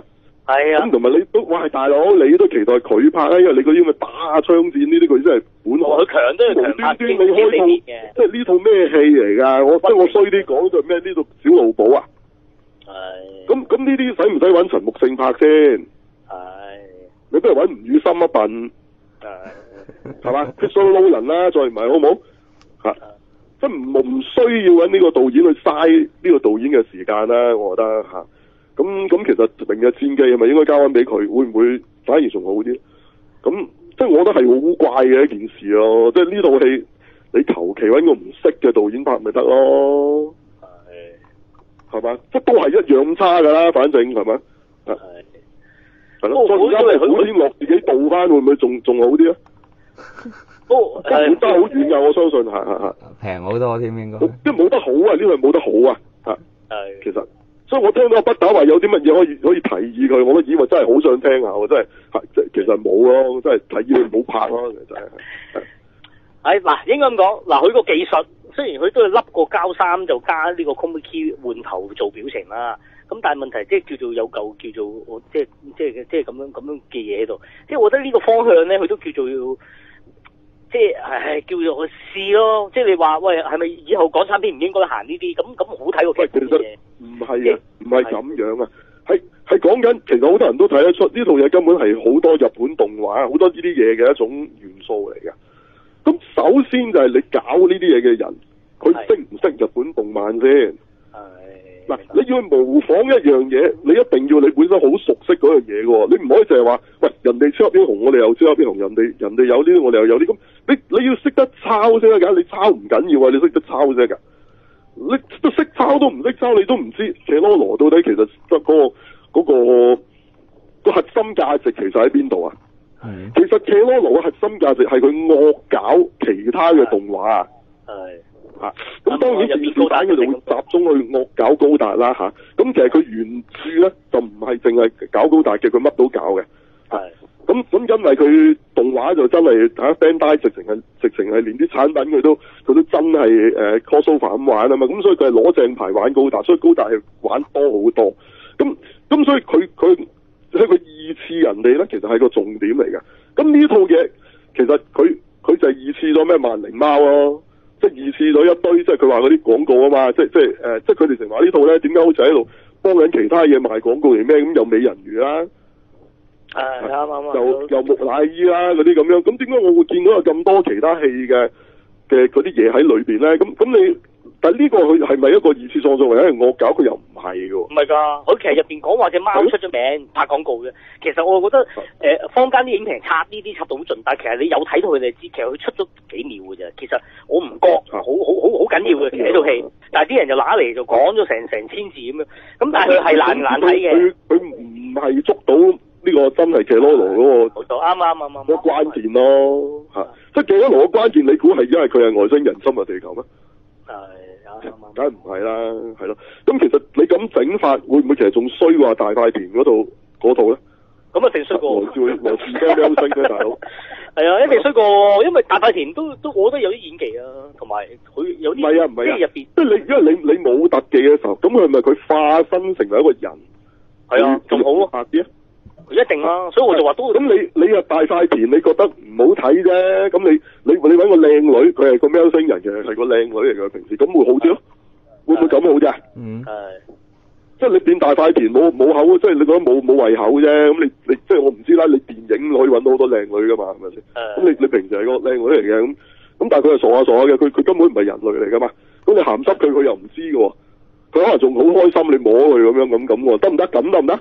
係啊。 咁同埋你都，哇大佬，你都期待佢拍啊，因為你嗰啲咁嘅打啊槍戰呢啲，佢真係本來。 佢強都係強拍無端端你開套，即係呢套咩戲嚟㗎？我即係我衰啲講就咩？呢套小露寶啊。 係。 咁咁呢啲使唔使揾陳木勝拍先？ 係。 你不如揾吳宇森一笨。係。係嘛 ？Christopher Nolan 啦，再唔係好唔好？嚇。即係唔唔需要揾呢個導演去嘥呢個導演嘅時間啦，我覺得嚇。咁咁其實《明日戰記》係咪應該交翻俾佢？會唔會反而仲好啲？咁即係我覺得係好怪嘅一件事咯。即係呢套戲你求其揾個唔識嘅導演拍咪得咯？係係嘛？即係都係一樣咁差㗎啦，反正係咪？係係咯。再加埋古天樂自己導翻，會唔會仲仲好啲啊？ 都真係爭好遠㗎，我相信係係係。 平好多添應該。 即係冇得好啊！呢個係冇得好啊！係係。 其實。所以我聽到阿北打話有啲乜嘢可以可以提議佢，我都以為真係好想聽下，我真係係即係其實冇咯，真係提議佢唔好拍咯，其實係。 係嗱，應該咁講嗱，佢個技術雖然佢都係笠個膠衫就加呢個 chroma key 換頭做表情啦，咁但係問題即係叫做有嚿叫做即係即係即係咁樣咁樣嘅嘢喺度，即係我覺得呢個方向咧，佢都叫做要。即係係叫做去試咯，即係你話喂係咪以後港產片唔應該行呢啲咁咁好睇過劇本嘅嘢？ 唔係啊，唔係咁樣啊，係係講緊其實好多人都睇得出呢套嘢根本係好多日本動畫好多呢啲嘢嘅一種元素嚟嘅。咁首先就係你搞呢啲嘢嘅人，佢識唔識日本動漫先？係嗱，你要去模仿一樣嘢，你一定要你本身好熟悉嗰樣嘢嘅喎，你唔可以淨係話喂人哋超級英雄，我哋又超級英雄，人哋人哋有呢啲，我哋又有啲咁。你你要識得抄先得㗎，你抄唔緊要啊，你識得抄先㗎。你都識抄都唔識抄，你都唔知奇羅羅到底其實得、嗰、嗰個嗰、嗰個嗰個核心價值其實喺邊度啊？係。其實奇羅羅嘅核心價值係佢惡搞其他嘅動畫啊。係。嚇！咁當然電視版佢就會集中去惡搞高達啦嚇。咁其實佢原著咧就唔係淨係搞高達嘅，佢乜都搞嘅。係。咁咁因為佢動畫就真係嚇 Bandai 直情係直情係連啲產品佢都佢都真係誒 crossover 咁玩啊嘛，咁所以佢係攞正牌玩高達，所以高達係玩多好多。咁咁所以佢佢喺佢二次人哋咧，其實係個重點嚟嘅。咁呢套嘢其實佢佢就係二次咗咩萬靈貓咯，即係二次咗一堆，即係佢話嗰啲廣告啊嘛，即係即係誒，即係佢哋成話呢套咧點解好似喺度幫緊其他嘢賣廣告嚟咩？咁有美人魚啦。誒啱啱又又木乃伊啦嗰啲咁樣，咁點解我會見到有咁多其他戲嘅嘅嗰啲嘢喺裏邊咧？咁咁你，但係呢個佢係咪一個二次創作或者係惡搞？佢又唔係嘅喎。唔係㗎，佢其實入邊講話隻貓出咗名拍廣告嘅。其實我覺得誒、呃、坊間啲影評插呢啲插到好盡，但係其實你有睇到佢哋知，其實佢出咗幾秒嘅啫。其實我唔覺好好好好緊要嘅，其實呢套戲。但係啲人就揦嚟就講咗成成千字咁樣。咁但係佢係難難睇嘅。佢佢唔係捉到。呢個真係奇羅羅嗰個，啱啱啱啱，個關鍵咯嚇，即係奇羅羅嘅關鍵，你估係因為佢係外星人侵入地球咩？係啱啱，梗係唔係啦，係咯。咁其實你咁整法，會唔會其實仲衰過大塊田嗰度嗰套咧？咁啊，定衰過來自來自咩喵星咧，大佬？係啊，一定衰過，因為大塊田都都，我覺得有啲演技啊，同埋佢有啲，唔係啊，唔係啊，入邊，即係你，因為你你冇特技嘅時候，咁佢係咪佢化身成為一個人？係啊，仲好啊，拍啲啊！一定啦、啊，所以我就話都咁你你又大塊田，你覺得唔好睇啫？咁你你你揾個靚女，佢係個喵星人嘅，係個靚女嚟嘅平時，咁會好啲咯？會唔會咁好啫？嗯，係，即係你變大塊田冇冇口，即係你覺得冇冇胃口啫？咁你你即係我唔知啦。你電影可以揾到好多靚女噶嘛？係咪先？咁你你平時係個靚女嚟嘅，咁咁但係佢係傻下傻下嘅，佢佢根本唔係人類嚟噶嘛？咁你鹹濕佢，佢又唔知嘅喎，佢可能仲好開心，你摸佢咁樣咁咁喎，得唔得？咁得唔得？誒。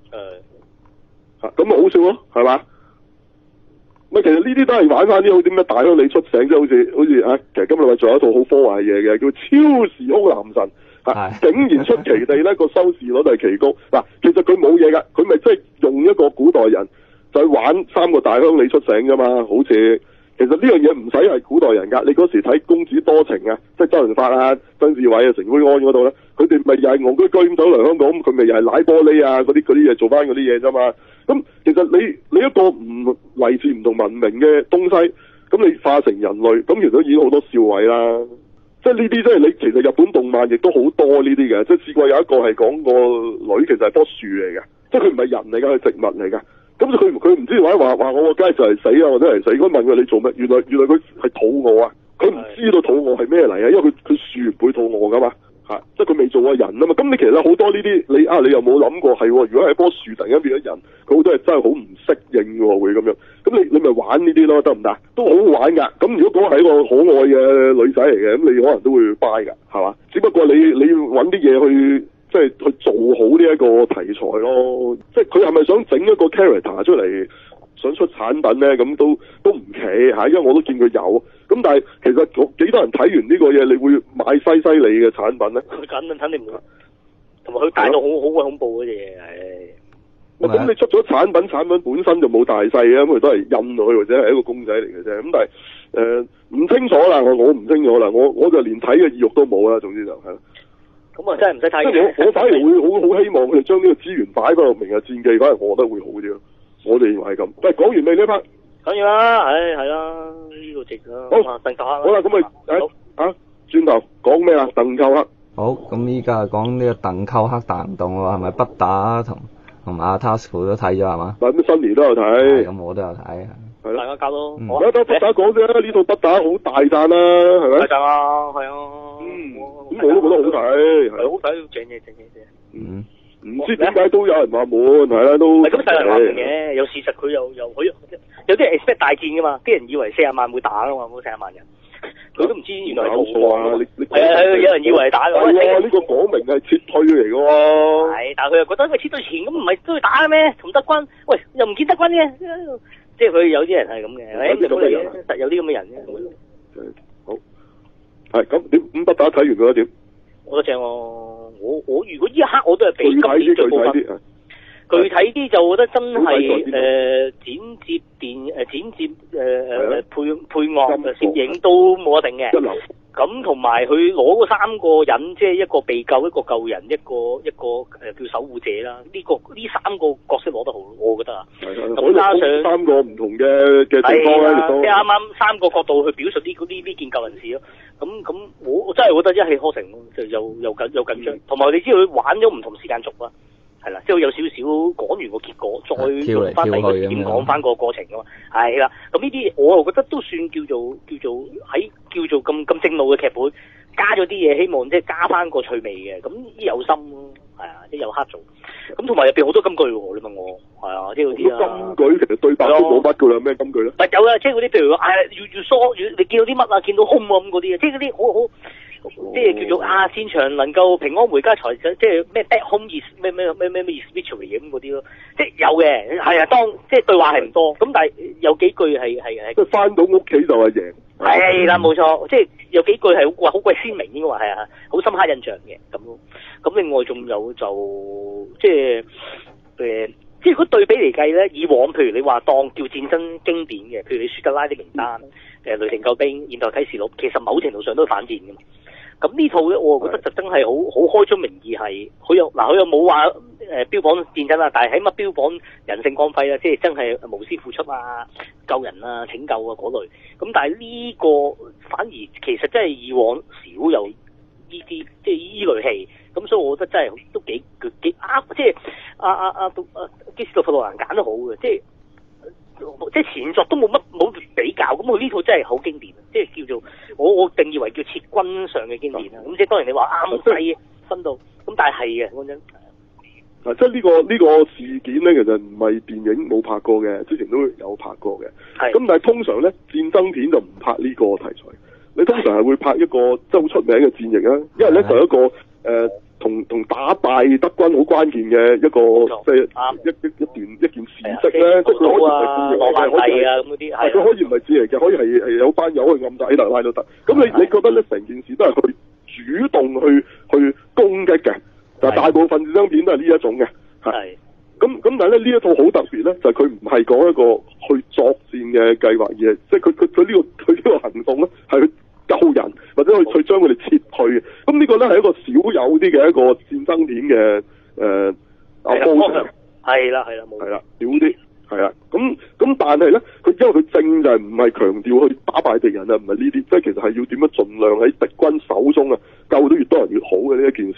咁咪好笑咯，係嘛？咪其實呢啲都係玩翻啲好啲咩大鄉里出醒，即係好似好似啊，其實今日咪仲有一套好科幻嘅嘢嘅，叫超時空男神，嚇，竟然出奇地咧個收視率都係奇高。嗱，其實佢冇嘢噶，佢咪即係用一個古代人就去玩三個大鄉里出醒啫嘛，好似其實呢樣嘢唔使係古代人噶，你嗰時睇公子多情啊，即係周潤發啊、曾志偉啊、成奎安嗰度咧，佢哋咪又係戇居居咁走嚟香港，佢咪又係舐玻璃啊嗰啲嗰啲嘢做翻嗰啲嘢啫嘛。咁其實你你一個唔嚟自唔同文明嘅東西，咁你化成人類，咁其實都已經好多笑位啦。即係呢啲即係你其實日本動漫亦都好多呢啲嘅，即係試過有一個係講個女其實係棵樹嚟嘅， 即係佢唔係人嚟㗎，係植物嚟㗎。咁佢佢唔知話話話我個街就係死啊，或者係死。如果問佢你做咩，原來原來佢係肚餓啊！佢唔知道肚餓係咩嚟啊，因為佢佢樹唔會肚餓㗎嘛。係，即係佢未做過人啊嘛，咁你其實好多呢啲，你啊你又冇諗過係，如果係棵樹突然間變咗人，佢好多係真係好唔適應喎，會咁樣，咁你你咪玩呢啲咯，得唔得？都好好玩㗎，咁如果嗰個係一個可愛嘅女仔嚟嘅，咁你可能都會 buy 㗎，係嘛？只不過你你揾啲嘢去，即係去做好呢一個題材咯，即係佢係咪想整一個 character 出嚟？想出產品咧，咁都都唔奇嚇，因為我都見佢有。咁但係其實幾多人睇完呢個嘢，你會買西西里嘅產品咧？ 佢肯定肯定唔會，同埋佢大到好好鬼恐怖嗰隻嘢，唉。 咁你出咗產品，產品本身就冇大細嘅，咁佢都係印落去或者係一個公仔嚟嘅啫。咁但係誒唔清楚啦，我我唔清楚啦，我我就連睇嘅意欲都冇啦。總之就係。 咁啊，真係唔使睇。 即係我我反而會好好希望佢哋將呢個資源擺喺個明日戰記，反而我覺得會好啲咯。我哋認為係咁。喂，講完未呢 part？ 講完啦，唉，係啦，呢個值啦。 好， 鄧寇克。 好啦，咁咪誒啊，轉頭講咩啊？鄧寇克。 好，咁依家講呢個鄧寇克大行動喎，係咪不打同同阿 Tasuku 都睇咗係嘛？ 嗱，咁新年都有睇。 咁我都有睇。 係啦。 大家交咯。 有得不打講啫，呢套不打好大讚啦，係咪？ 大讚啊，係啊。 嗯。咁我都覺得好睇，係好睇，正嘢，正嘢，正。 嗯。 唔知點解都有人話悶，係啦，都。 係咁，有人話悶嘅，有事實佢又又佢有啲人 expect 大戰噶嘛，啲人以為四十萬會打噶嘛，冇四十萬人，佢都唔知原來係冇錯啊！你你係啊係，有人以為係打㗎。 係喎，呢個講明係撤退嚟㗎喎。 係，但係佢又覺得喂撤退前咁唔係都要打嘅咩？同德軍，喂又唔見德軍嘅，即係佢有啲人係咁嘅，誒冇理嘅，實有啲咁嘅人嘅。 好，係咁點咁不打睇完覺得點？ 我覺得正喎，我我如果呢一刻我都係俾今年最高分。具體啲就覺得真係誒、呃、剪接電誒、呃、剪接誒誒誒配配樂攝影都冇得頂嘅。咁同埋佢攞嗰三個人，即係一個被救、一個救人、一個一個誒、呃、叫守護者啦。呢、這個呢三個角色攞得好，我覺得啊。咁加上三個唔同嘅嘅地方咧， 即係啱啱三個角度去表述呢呢呢件救人事咯。咁咁我我真係覺得一氣呵成咯，就又又緊又緊張。同埋、嗯、你知道佢玩咗唔同時間軸啦。係啦，即係有少少講完個結果，再用翻第二個點講翻個過程噶嘛。係啦，咁呢啲我又覺得都算叫做叫做喺叫做咁咁正路嘅劇本，加咗啲嘢，希望即係加翻個趣味嘅。咁有心咯，係啊，即係有黑做。咁同埋入邊好多金句喎，你問我係啊，即係嗰啲啊。金句其實對白都冇乜噶啦，咩金句咧？但有啊，即係嗰啲譬如話，唉，要要疏，要你見到啲乜啊，見到空啊咁嗰啲啊，即係嗰啲好好。即係叫做啊，戰場能夠平安回家才即係咩 back home is 咩咩咩咩咩 spiritually 咁嗰啲咯，即係有嘅，係啊，當即係對話係唔多，咁但係有幾句係係係即係翻到屋企就係贏，係啦冇錯，即係有幾句係好好鬼鮮明應該話係啊，好深刻印象嘅咁咯。咁另外仲有就即係誒、呃，即係如果對比嚟計咧，以往譬如你話當叫戰爭經典嘅，譬如你舒格拉的名單、誒雷霆救兵、現代啟示錄，其實某程度上都係反戰噶嘛。咁呢套咧，我覺得就真係好好開宗明義係，佢又嗱佢又冇話誒標榜戰爭啦，但係起碼標榜人性光輝啦，即係真係無私付出啊、救人啊、拯救啊嗰類。咁但係呢個反而其實真係以往少有呢啲即係依類戲，咁所以我覺得真係都幾幾啱，即係阿阿阿杜阿基斯杜化路蘭揀得好嘅，即係。即係前作都冇乜冇比較，咁佢呢套真係好經典，即係叫做我我定義為叫撤軍上嘅經典啦。咁、嗯、即係當然你話啱細分到，咁但係係嘅講真。嗱，即係呢個呢、呢個事件咧，其實唔係電影冇拍過嘅，之前都有拍過嘅。係。咁但係通常咧戰爭片就唔拍呢個題材，你通常係會拍一個即係好出名嘅戰役啦，因為咧就一個誒。呃同同打敗德軍好關鍵嘅一個即係一一一段一件事蹟咧，即係佢可以唔係羅曼蒂啊咁嗰啲，係佢可以唔係戰嚟嘅，可以係係有班友去暗殺希特拉都得。咁你你覺得咧成件事都係佢主動去去攻擊嘅，就大部分戰爭片都係呢一種嘅。係咁咁，但係咧呢一套好特別咧，就係佢唔係講一個去作戰嘅計劃，而係即係佢佢佢呢個佢呢個行動咧係去救人或者去去將佢哋撤退嘅，咁呢個咧係一個少有啲嘅一個戰爭片嘅誒啊方向，係啦係啦冇係啦少啲係啦，咁咁但係咧佢因為佢正就係唔係強調去打敗敵人啊，唔係呢啲，即係其實係要點樣盡量喺敵軍手中啊救到越多人越好嘅呢一件事啊，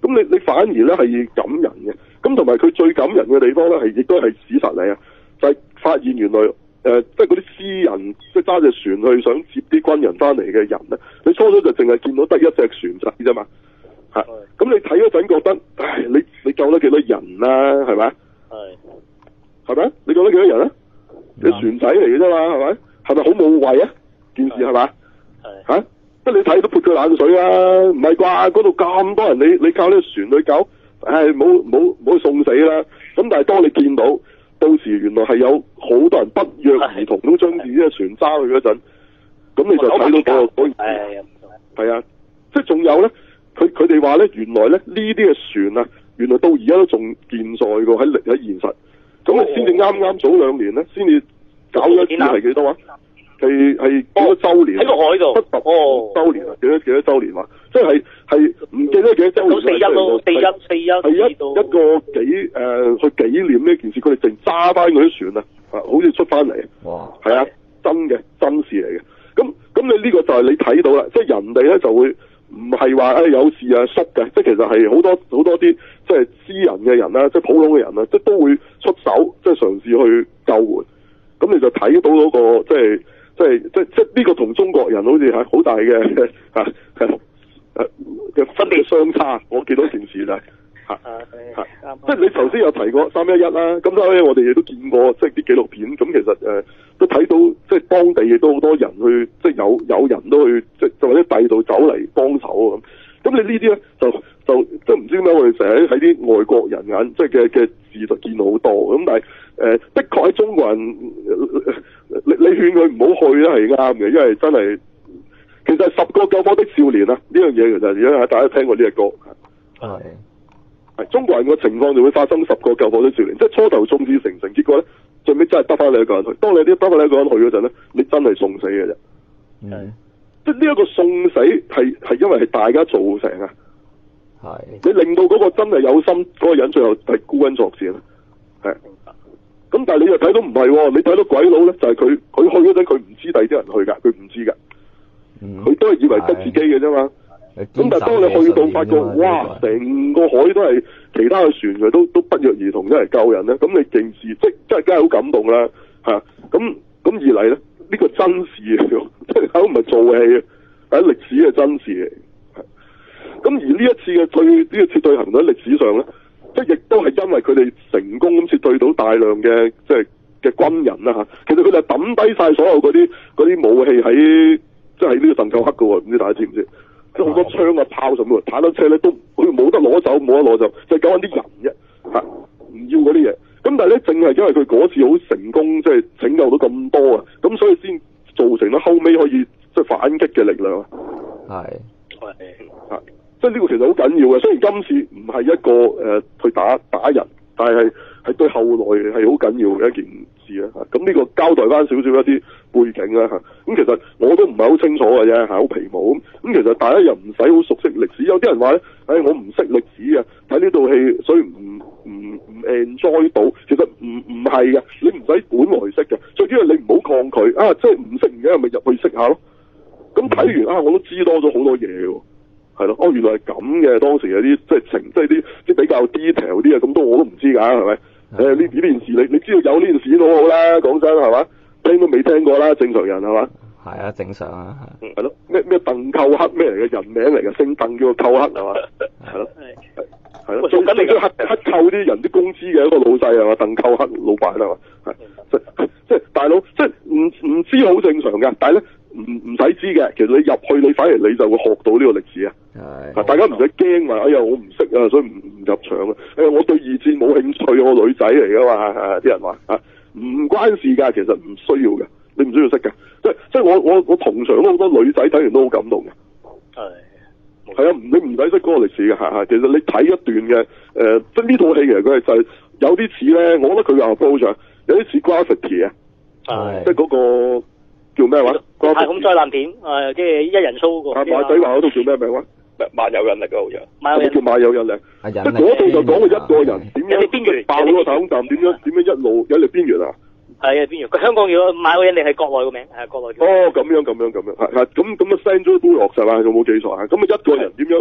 咁你你反而咧係感人嘅。咁同埋佢最感人嘅地方咧係亦都係史實嚟啊，就係、是、發現原來誒、呃、即係嗰啲私人即係揸隻船去想接啲軍人翻嚟嘅人咧，你初初就淨係見到得一隻船仔啫嘛。係，咁你睇嗰陣覺得，唉，你你救得幾多人啦、啊？係咪？係，係咪？你救得幾多人啊？你船仔嚟嘅啫嘛，係咪？係咪好冇謂啊？件事係咪？係，嚇，即係你睇都潑佢冷水啊！唔係啩？嗰度咁多人，你你靠呢個船去救，唉，冇冇冇送死啦！咁但係當你見到到時原來係有好多人不約而同都將自己嘅船揸去嗰陣，咁你就睇到嗰個嗰件事，係啊，即係仲有咧。佢佢哋話咧，原來咧呢啲嘅船啊，原來到而家都仲健在㗎喺歷喺現實。咁啊，先至啱啱早兩年咧，先至搞咗一次係幾多啊？係係幾多週年？ 喺個海度。 七十哦，週年啊！幾多幾多週年話？即係係唔記得幾多週年？ 四一咯，四一四一。 係一一個幾誒、呃、去紀念呢件事，佢哋淨揸翻嗰啲船啊，啊，好似出翻嚟。哇！係啊，真嘅真事嚟嘅。咁咁你呢個就係你睇到啦，即係人哋咧就會。唔係話誒有事啊縮嘅，即係其實係好多好多啲即係私人嘅人啦，即係普通嘅人啦，即係都會出手，即係嘗試去救援。咁你就睇到嗰、那個即係即係即即呢個同中國人好似係好大嘅嚇誒嘅分別相差。我見到件事就係嚇嚇，即係你頭先有提過三一一啦，咁所以我哋亦都見過即係啲紀錄片，咁其實誒。呃都睇到，即係當地亦都好多人去，即係有有人都去，即係或者第度走嚟幫手咁。咁你呢啲咧就就即係唔知點解我哋成日喺啲外國人眼，即係嘅嘅事就見到好多。咁但係誒、呃，的確喺中國人，你你勸佢唔好去咧係啱嘅，因為真係其實十個救火的少年啊，呢樣嘢其實而家大家聽過呢隻歌係係中國人個情況就會發生十個救火的少年，即係初頭眾志成城，結果咧。最尾真係得翻你一個人去。當你啲得翻你一個人去嗰陣咧，你真係送死嘅啫。嗯，即係呢一個送死係係因為係大家造成啊。係。你令到嗰個真係有心嗰個人最後係孤軍作戰啊。係。咁但係你又睇到唔係喎，你睇到鬼佬咧就係佢佢去嗰陣佢唔知第啲人去㗎，佢唔知㗎。佢、嗯、都係以為得自己嘅啫嘛。咁但係當你去到發覺，哇！成個海都係其他嘅船嘅，都都不約而同一嚟救人咧。咁你件事即係即係梗係好感動啦，嚇！咁咁二嚟咧，呢、呢個真事嚟嘅，即係都唔係做戲嘅，係歷史嘅真事嚟。咁而呢一次嘅對呢、呢個撤退行動喺歷史上咧，即係亦都係因為佢哋成功咁撤退到大量嘅即係嘅軍人啦嚇。其實佢哋抌低晒所有嗰啲嗰啲武器喺即係喺呢個鄧寇克嘅喎，唔知大家知唔知？即係好多槍啊、炮什麼坦克車咧，都佢冇得攞走，冇得攞走，就係救緊啲人啫，嚇唔要嗰啲嘢。咁但係咧，正係因為佢嗰次好成功，即係拯救到咁多啊，咁所以先造成咗後尾可以即係反擊嘅力量啊。係係嚇，即係呢個其實好緊要嘅。雖然今次唔係一個誒、呃、去打打人，但係係對後來係好緊要嘅一件事啊。嚇，咁呢個交代翻少少一啲背景啦嚇，咁其實我都唔係好清楚嘅啫，係好皮毛咁。咁其實大家又唔使好熟悉歷史，有啲人話咧，唉、哎，我唔識歷史嘅，睇呢套戲，所以唔唔唔 enjoy 到。其實唔唔係嘅，你唔使本來識嘅，最主要你唔好抗拒啊！即係唔識嘅，咪入去識下咯。咁睇完啊，我都知多咗好多嘢喎，係咯，哦，原來係咁嘅。當時有啲即係情，即係啲啲比較 detail 啲啊，咁都我都唔知㗎，係咪？誒呢呢件事你你知道有呢件事都好啦，講真係嘛？聽都未聽過啦，正常人係嘛？係啊，正常啊，係。係咯，咩咩鄧寇克咩嚟嘅人名嚟嘅，姓鄧叫做寇克係嘛？係咯，係係咯，做緊你啲克克扣啲人啲工資嘅一個老細係嘛？鄧寇克老闆係嘛？係即即係大佬，即係唔唔知好正常嘅，但係咧唔唔使知嘅，其實你入去你反而你就會學到呢個歷史啊。係。大家唔使驚話，哎呀我唔識啊，所以唔唔入場啊。誒我對二戰冇興趣，我女仔嚟㗎嘛，啲人話啊。唔關事㗎，其實唔需要嘅，你唔需要識嘅，即係即係我我我同場都好多女仔睇完都好感動嘅。係係啊，你唔使識嗰個歷史嘅嚇嚇，其實你睇一段嘅誒、呃，即係呢套戲其實佢係就係有啲似咧，我覺得佢嘅 approach 有啲似 Gravity 啊，即係嗰個叫咩話？ 太空災難片誒，即係一人 show 嗰個。啊馬仔話嗰套叫咩名話？萬有引力啊，好似。係咪叫萬有引力？即係嗰度就講佢一個人點樣邊緣爆嗰個太空站，點樣點樣一路引力邊緣啊？係啊，邊緣。佢香港如果萬有引力係國內個名，係國內。哦，咁樣咁樣咁樣，係係咁咁啊 Sandra Bullock 係嘛？有冇記錯啊？咁啊一個人點樣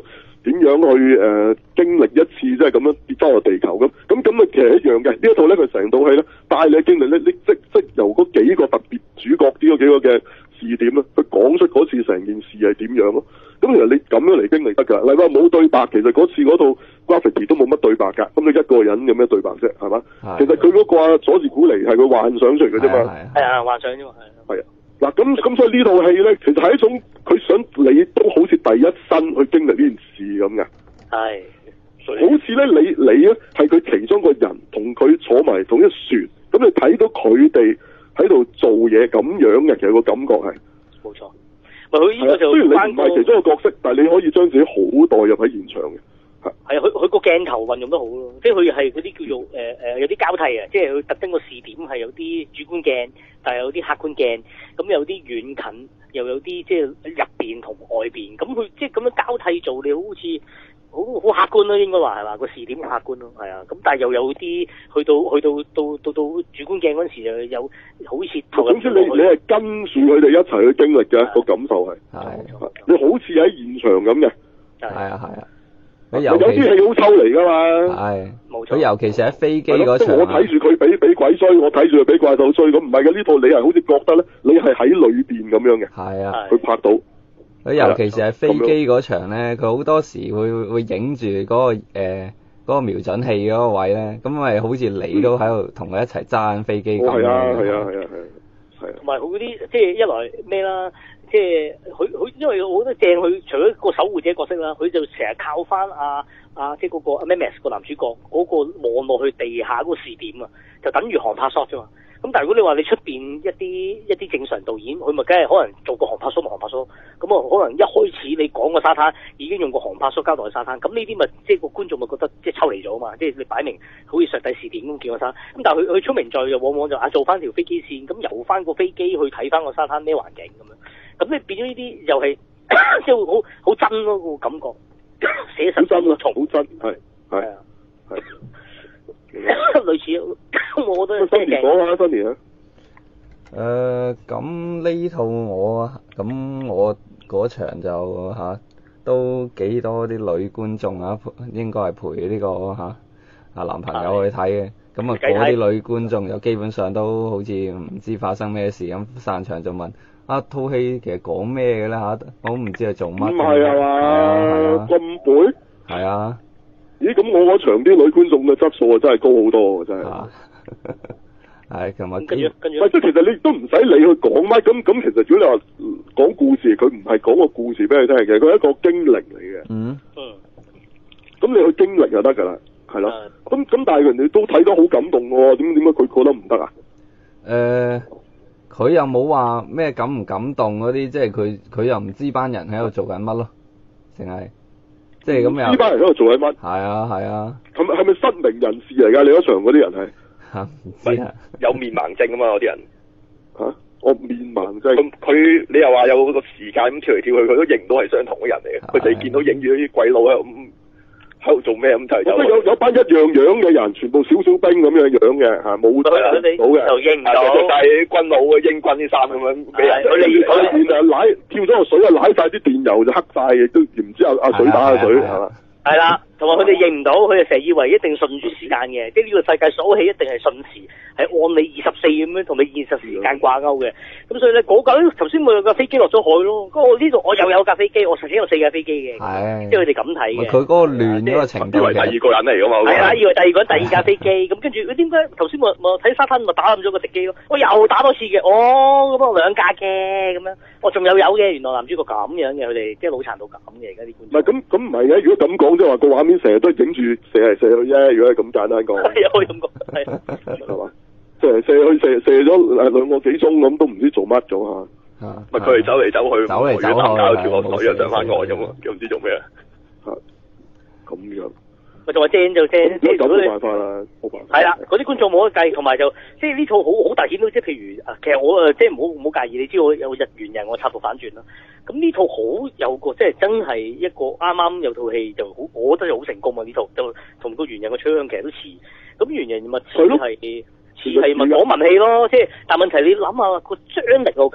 點樣去誒、呃、經歷一次即係咁樣跌翻落地球咁，咁咁啊其實一樣嘅。呢一套咧佢成套戲咧帶你經歷咧，你即即由嗰幾個特別主角呢嗰幾個嘅視點咧，佢講出嗰次成件事係點樣咯。咁其實你咁樣嚟經歷得㗎。例如話冇對白，其實嗰次嗰套 Gravity 都冇乜對白㗎。咁你一個人有咩對白啫？係嘛？其實佢嗰個啊佐治古尼係佢幻想出嚟嘅啫嘛。 係啊，幻想啫嘛。 係啊。嗱咁咁所以呢套戲咧，其實係一種佢想你都好似第一身去經歷呢件事咁嘅。 係。 好似咧，你你咧係佢其中個人，同佢坐埋同一船，咁你睇到佢哋喺度做嘢咁樣嘅，其實個感覺係冇錯。咪佢呢個就雖然你唔係其中一個角色，但係你可以將自己好代入喺現場嘅。係係啊，佢佢個鏡頭運用得好咯，即係佢係嗰啲叫做誒誒、呃、有啲交替啊，即係佢特登個視點係有啲主觀鏡，但係有啲客觀鏡，咁有啲遠近，又有啲即係入邊同外邊，咁佢即係咁樣交替做，你好似好好客觀咯，應該話係嘛，個視點好客觀咯，係啊，咁但係又有啲去到去到到到到主觀鏡嗰陣時就有好似投入。總之你你係跟住佢哋一齊去經歷嘅個感受係，你好似喺現場咁嘅。 係啊係啊。 有啲戲好抽離噶嘛， 係，冇錯。佢尤其是喺飛機嗰場， 我睇住佢俾俾鬼追，我睇住佢俾怪獸追，咁唔係嘅呢套，你係好似覺得咧，你係喺裏邊咁樣嘅。係啊，佢拍到。 佢尤其是喺飛機嗰場咧，佢好多時會會影住嗰個誒嗰個瞄準器嗰個位咧，咁咪好似你都喺度同佢一齊揸緊飛機咁樣。係啊係啊係啊係啊。同埋佢嗰啲即係一來咩啦？即係佢佢，因為我覺得正佢，除咗個守護者角色啦，佢就成日靠翻阿阿即係嗰個阿 Max 個男主角嗰個望落去地下嗰個視點啊，就等於航拍 shot 啫嘛。咁但係如果你話你出邊一啲一啲正常導演，佢咪梗係可能做個航拍 shot 咪航拍 shot，咁啊可能一開始你講個沙灘已經用個航拍 shot 交代沙灘，咁呢啲咪即係個觀眾咪覺得即係抽離咗啊嘛，即係你擺明好似上帝視點咁見個沙灘，咁但係佢佢聰明在就往往就啊做翻條飛機線，咁遊翻個飛機去睇翻個沙灘咩環境咁樣。咁你變咗呢啲又係即係好好真咯個感覺，寫實真咯，好真係係啊係，類似我覺得新年講下新年啊。 誒咁呢套我咁我嗰場就嚇、啊、都幾多啲女觀眾啊，應該係陪呢、這個嚇啊男朋友去睇嘅。咁啊嗰啲女觀眾就基本上都好似唔知發生咩事咁，散場就問。啊套戲其實講咩嘅咧嚇？我都唔知係做乜。唔係啊嘛，咁攰。 係啊。 咦？咁我嗰場啲女觀眾嘅質素啊，真係高好多喎，真係。 係，同埋跟住跟住。 喂，即係其實你都唔使理佢講乜，咁咁其實如果你話講故事，佢唔係講個故事俾你聽嘅，佢係一個經歷嚟嘅。嗯。嗯。咁你去經歷就得㗎啦，係咯。咁咁但係人哋都睇得好感動喎，點點解佢覺得唔得啊？ 誒。佢又冇話咩感唔感動嗰啲，即係佢佢又唔知班人喺度做緊乜咯，淨係即係咁又。呢班人喺度做緊乜？係啊係啊。 係咪係咪失明人士嚟㗎？你嗰場嗰啲人係嚇唔知啊？ 有面盲症啊嘛，嗰啲人嚇，我面盲症。 咁佢你又話有個時間咁跳嚟跳去，佢都認到係相同嘅人嚟嘅。佢哋見到影住啲鬼佬喺度喺度做咩咁就係。 即係有有班一樣樣嘅人，全部小小兵咁樣樣嘅嚇，冇得到嘅。 就認唔到。 着晒軍佬嘅英軍啲衫咁樣俾人。 佢哋佢哋啊舐跳咗個水啊，舐晒啲電油就黑晒嘅，都唔知阿阿水打下水係嘛？ 係啦，同埋佢哋認唔到，佢哋成日以為一定順住時間嘅，即係呢個世界所有戲一定係順時，係按你二十四咁樣同你現實時間掛鈎嘅。咁所以咧，嗰架頭先咪有架飛機落咗海咯。嗰個呢度我又有架飛機，我曾經有四架飛機嘅。係，即係佢哋咁睇嘅。 佢嗰個亂嗰個程度， 以為第二個人嚟㗎嘛？ 係啊，以為第二個人第二架飛機，咁跟住佢點解頭先咪咪睇沙灘咪打冧咗個敵機咯？我又打多次嘅，哦咁啊兩架嘅咁樣，我仲有有嘅，原來男主角咁樣嘅，佢哋即係腦殘到咁嘅而家啲觀眾。 唔係咁咁唔係嘅，如果咁講即係話個畫面成日都影住射嚟射去啫。如果係咁簡單講， 係可以咁講，係係嘛？射嚟射去射射咗誒兩個幾鐘咁，都唔知做乜咗嚇。 咪佢哋走嚟走去， 走嚟走去， 搞跳落水又上翻岸咁啊！又唔知做咩啊？ 嚇咁樣。 咪就話正就正，即係咁冇辦法啦，冇辦法。 係啦，嗰啲觀眾冇得計，同埋就即係呢套好好突顯到，即係譬如啊，其實我誒即係唔好唔好介意，你知我有日元人，我插到反轉啦。咁呢套好有個即係真係一個啱啱有套戲就好，我覺得就好成功啊！呢套就同個原人嘅取向其實都似。咁原人咪似係似係文講文戲咯，即係但問題你諗下個張力好強調，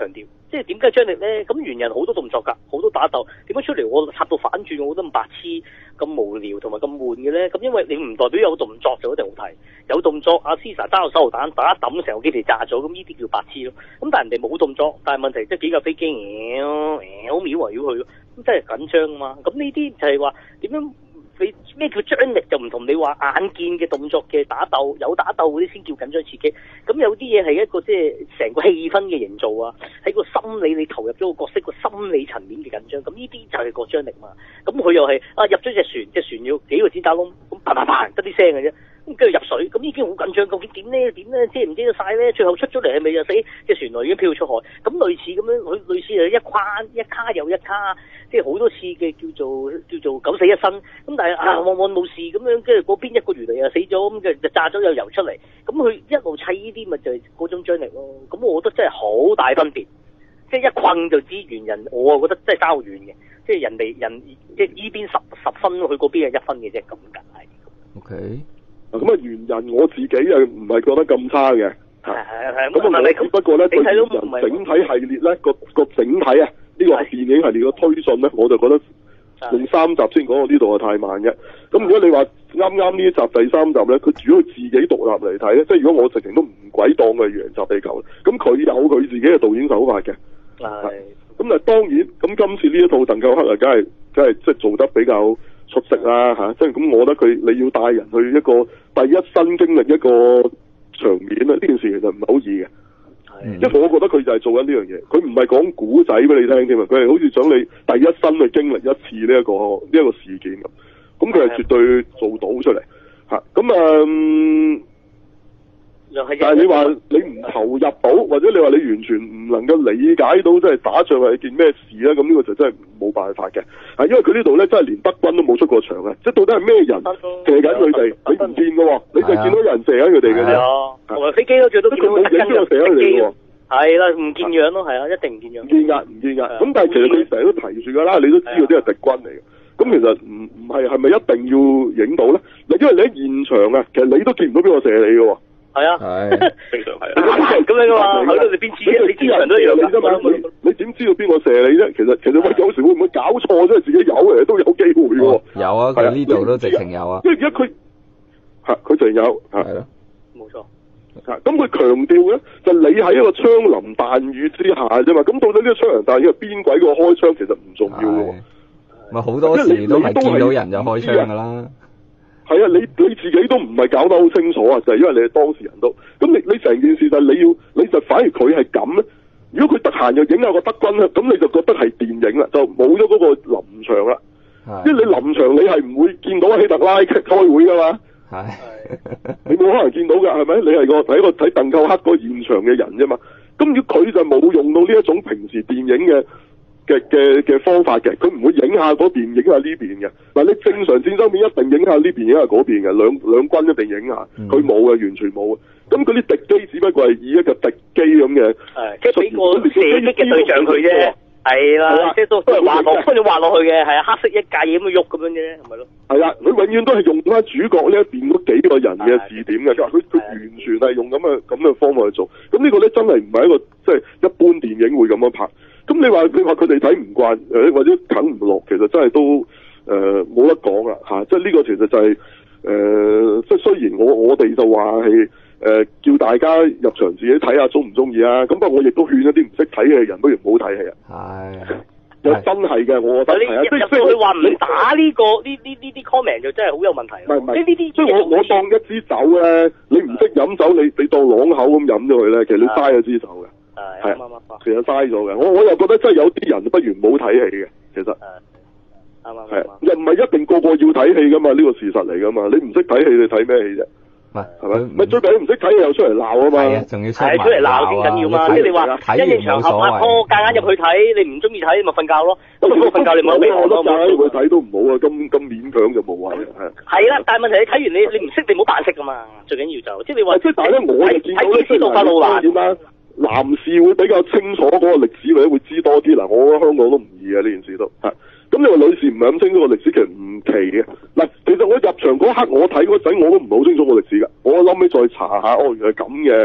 即係點解張力咧？咁猿人好多動作㗎，好多打鬥，點解出嚟我插到反轉，我覺得咁白痴、咁無聊同埋咁悶嘅咧？咁因為你唔代表有動作就一定好睇，有動作阿 Caesar 揸個手榴彈打一抌成個基地炸咗，咁呢啲叫白痴咯。咁但係人哋冇動作，但係問題即係幾架飛機誒誒好秒圍繞佢，咁真係緊張啊嘛。咁呢啲就係話點樣？你咩叫張力就唔同你話眼見嘅動作嘅打鬥，有打鬥嗰啲先叫緊張刺激。咁有啲嘢係一個即係成個氣氛嘅營造啊，喺個心理你投入咗個角色個心理層面嘅緊張。咁呢啲就係個張力嘛。咁佢又係啊入咗隻船，隻船要幾個子彈窿，咁啪啪啪得啲聲嘅啫。咁跟住入水，咁已經好緊張。究竟點咧？點咧？遮唔遮得晒咧？最後出咗嚟係咪就死？隻船內已經飄出海。咁類似咁樣，佢類似係一框一卡又一卡，即係好多次嘅叫做叫做九死一生。咁但係啊，往往冇事咁樣，跟住嗰邊一個魚嚟又死咗，咁就就炸咗又游出嚟。咁佢一路砌呢啲咪就係嗰種張力咯。咁我覺得真係好大分別。即係一困就知猿人，我啊覺得真係爭好遠嘅。即係人哋人即係依邊十十分，佢嗰邊係一分嘅啫，咁梗係。O K。 咁啊，猿人我自己又唔係覺得咁差嘅， 係係係。 咁啊，只不過咧對猿人整體系列咧個個整體啊，呢個電影系列嘅推進咧，我就覺得用三集先講到呢度係太慢嘅。咁如果你話啱啱呢一集第三集咧，佢主要自己獨立嚟睇咧，即係如果我直情都唔鬼當佢係猿人襲地球，咁佢有佢自己嘅導演手法嘅。係。咁啊，當然咁今次呢一套鄧寇克啊，梗係梗係即係做得比較出色啦嚇，即係咁，我覺得佢你要帶人去一個第一身經歷一個場面啊，呢件事其實唔係好易嘅。係，因為我覺得佢就係做緊呢樣嘢，佢唔係講古仔俾你聽添啊，佢係好似想你第一身去經歷一次呢一個呢一個事件咁。咁佢係絕對做到出嚟嚇。咁啊，嗯但係你話你唔投入到，或者你話你完全唔能夠理解到，即係打仗係件咩事咧？咁呢個就真係冇辦法嘅。啊，因為佢呢度咧真係連德軍都冇出過場嘅，即係到底係咩人射緊佢哋？你唔見嘅喎，你就見到有人射緊佢哋嘅啫。係啊，同埋飛機都最多見到德軍射緊佢哋喎。係啦，唔見樣咯，係啊，一定唔見樣。唔見㗎，唔見㗎。咁但係其實佢成日都提住㗎啦，你都知嗰啲係敵軍嚟嘅。咁其實唔唔係係咪一定要影到咧？嗱，因為你喺現場啊，其實你都見唔到邊個射你嘅喎。係啊，係正常係啊，咁樣噶嘛，喺度你邊知嘅？你知人都有你啫嘛，你你點知道邊個射你啫？其實其實喂，有時會唔會搞錯啫？自己有嘅都有機會嘅。有啊，佢呢度都直情有啊。因為而家佢係佢就有係咯，冇錯。咁佢強調咧，就你喺一個槍林彈雨之下啫嘛。咁到底呢個槍林彈雨係邊鬼個開槍，其實唔重要嘅。咪好多時都係見到人就開槍噶啦。係啊，你你自己都唔係搞得好清楚啊，就係、是、因為你係當事人都，咁你你成件事就係你要，你就反而佢係咁咧。如果佢得閒又影下個德軍咧，咁你就覺得係電影啦，就冇咗嗰個臨場啦。因為你臨場你係唔會見到希特拉開會噶嘛。係。你冇可能見到㗎，係咪？你係個睇個睇鄧寇克嗰個現場嘅人啫嘛。咁如果佢就冇用到呢一種平時電影嘅。嘅嘅嘅方法嘅，佢唔會影下嗰邊，影下呢邊嘅。嗱，你正常戰爭片一定影下呢邊，影下嗰邊嘅，兩兩軍一定影下。佢冇嘅，完全冇嘅。咁嗰啲敵機只不過係以一個敵機咁嘅，即係俾個射擊嘅對象佢啫。係啦，即係都都係滑落，跟住滑落去嘅，係啊，黑色一架嘢咁樣喐咁樣啫，係咪咯？係啦，佢永遠都係用翻主角呢一邊嗰幾個人嘅視點嘅，佢佢完全係用咁嘅咁嘅方法去做。咁呢個咧真係唔係一個即係一般電影會咁樣拍。咁你話你話佢哋睇唔慣誒，或者啃唔落，其實真係都誒冇、呃、得講啦嚇！即係呢個其實就係、是、誒、呃，即係雖然我我哋就話係誒叫大家入場自己睇下中唔中意啊！咁不過我亦都勸一啲唔識睇嘅人，不如唔好睇戲啊！係，又真係嘅，我覺得係啊！即係即係你話唔打呢、這個呢呢呢啲 comment 就真係好有問題。唔係唔係，呢啲即係我我當一支酒咧，你唔識飲酒，你你當啷口咁飲咗佢咧，其實你嘥咗支酒嘅。係啱啱啱，其實嘥咗嘅。我我又覺得真係有啲人不如唔好睇戲嘅，其實啱啱係又唔係一定個個要睇戲噶嘛，呢、這個事實嚟噶嘛。你唔識睇戲，你睇咩戲啫？係係咪？咪最緊要唔識睇戲又出嚟鬧啊嘛。係啊，仲要出嚟鬧先緊要嘛。即係你話因應場合拍拖，夾硬入去睇，你唔中意睇咪瞓覺咯。咁如果瞓覺你咪俾我咯。夾硬入去睇都唔好啊，咁咁勉強就冇謂係。係啦，但係問題你睇完你你唔識你唔好扮識噶嘛。最緊要就即係你話。即係但係咧，我就見到咧，知道法路難點啦。男士會比較清楚嗰個歷史，或者會知多啲嗱。我覺得香港都唔易啊，呢件事都嚇。咁你話女士唔係咁清楚個歷史，其實唔奇嘅。嗱，其實我入場嗰刻我睇嗰陣我都唔係好清楚個歷史㗎。我諗起再查下，哦，原來係咁嘅。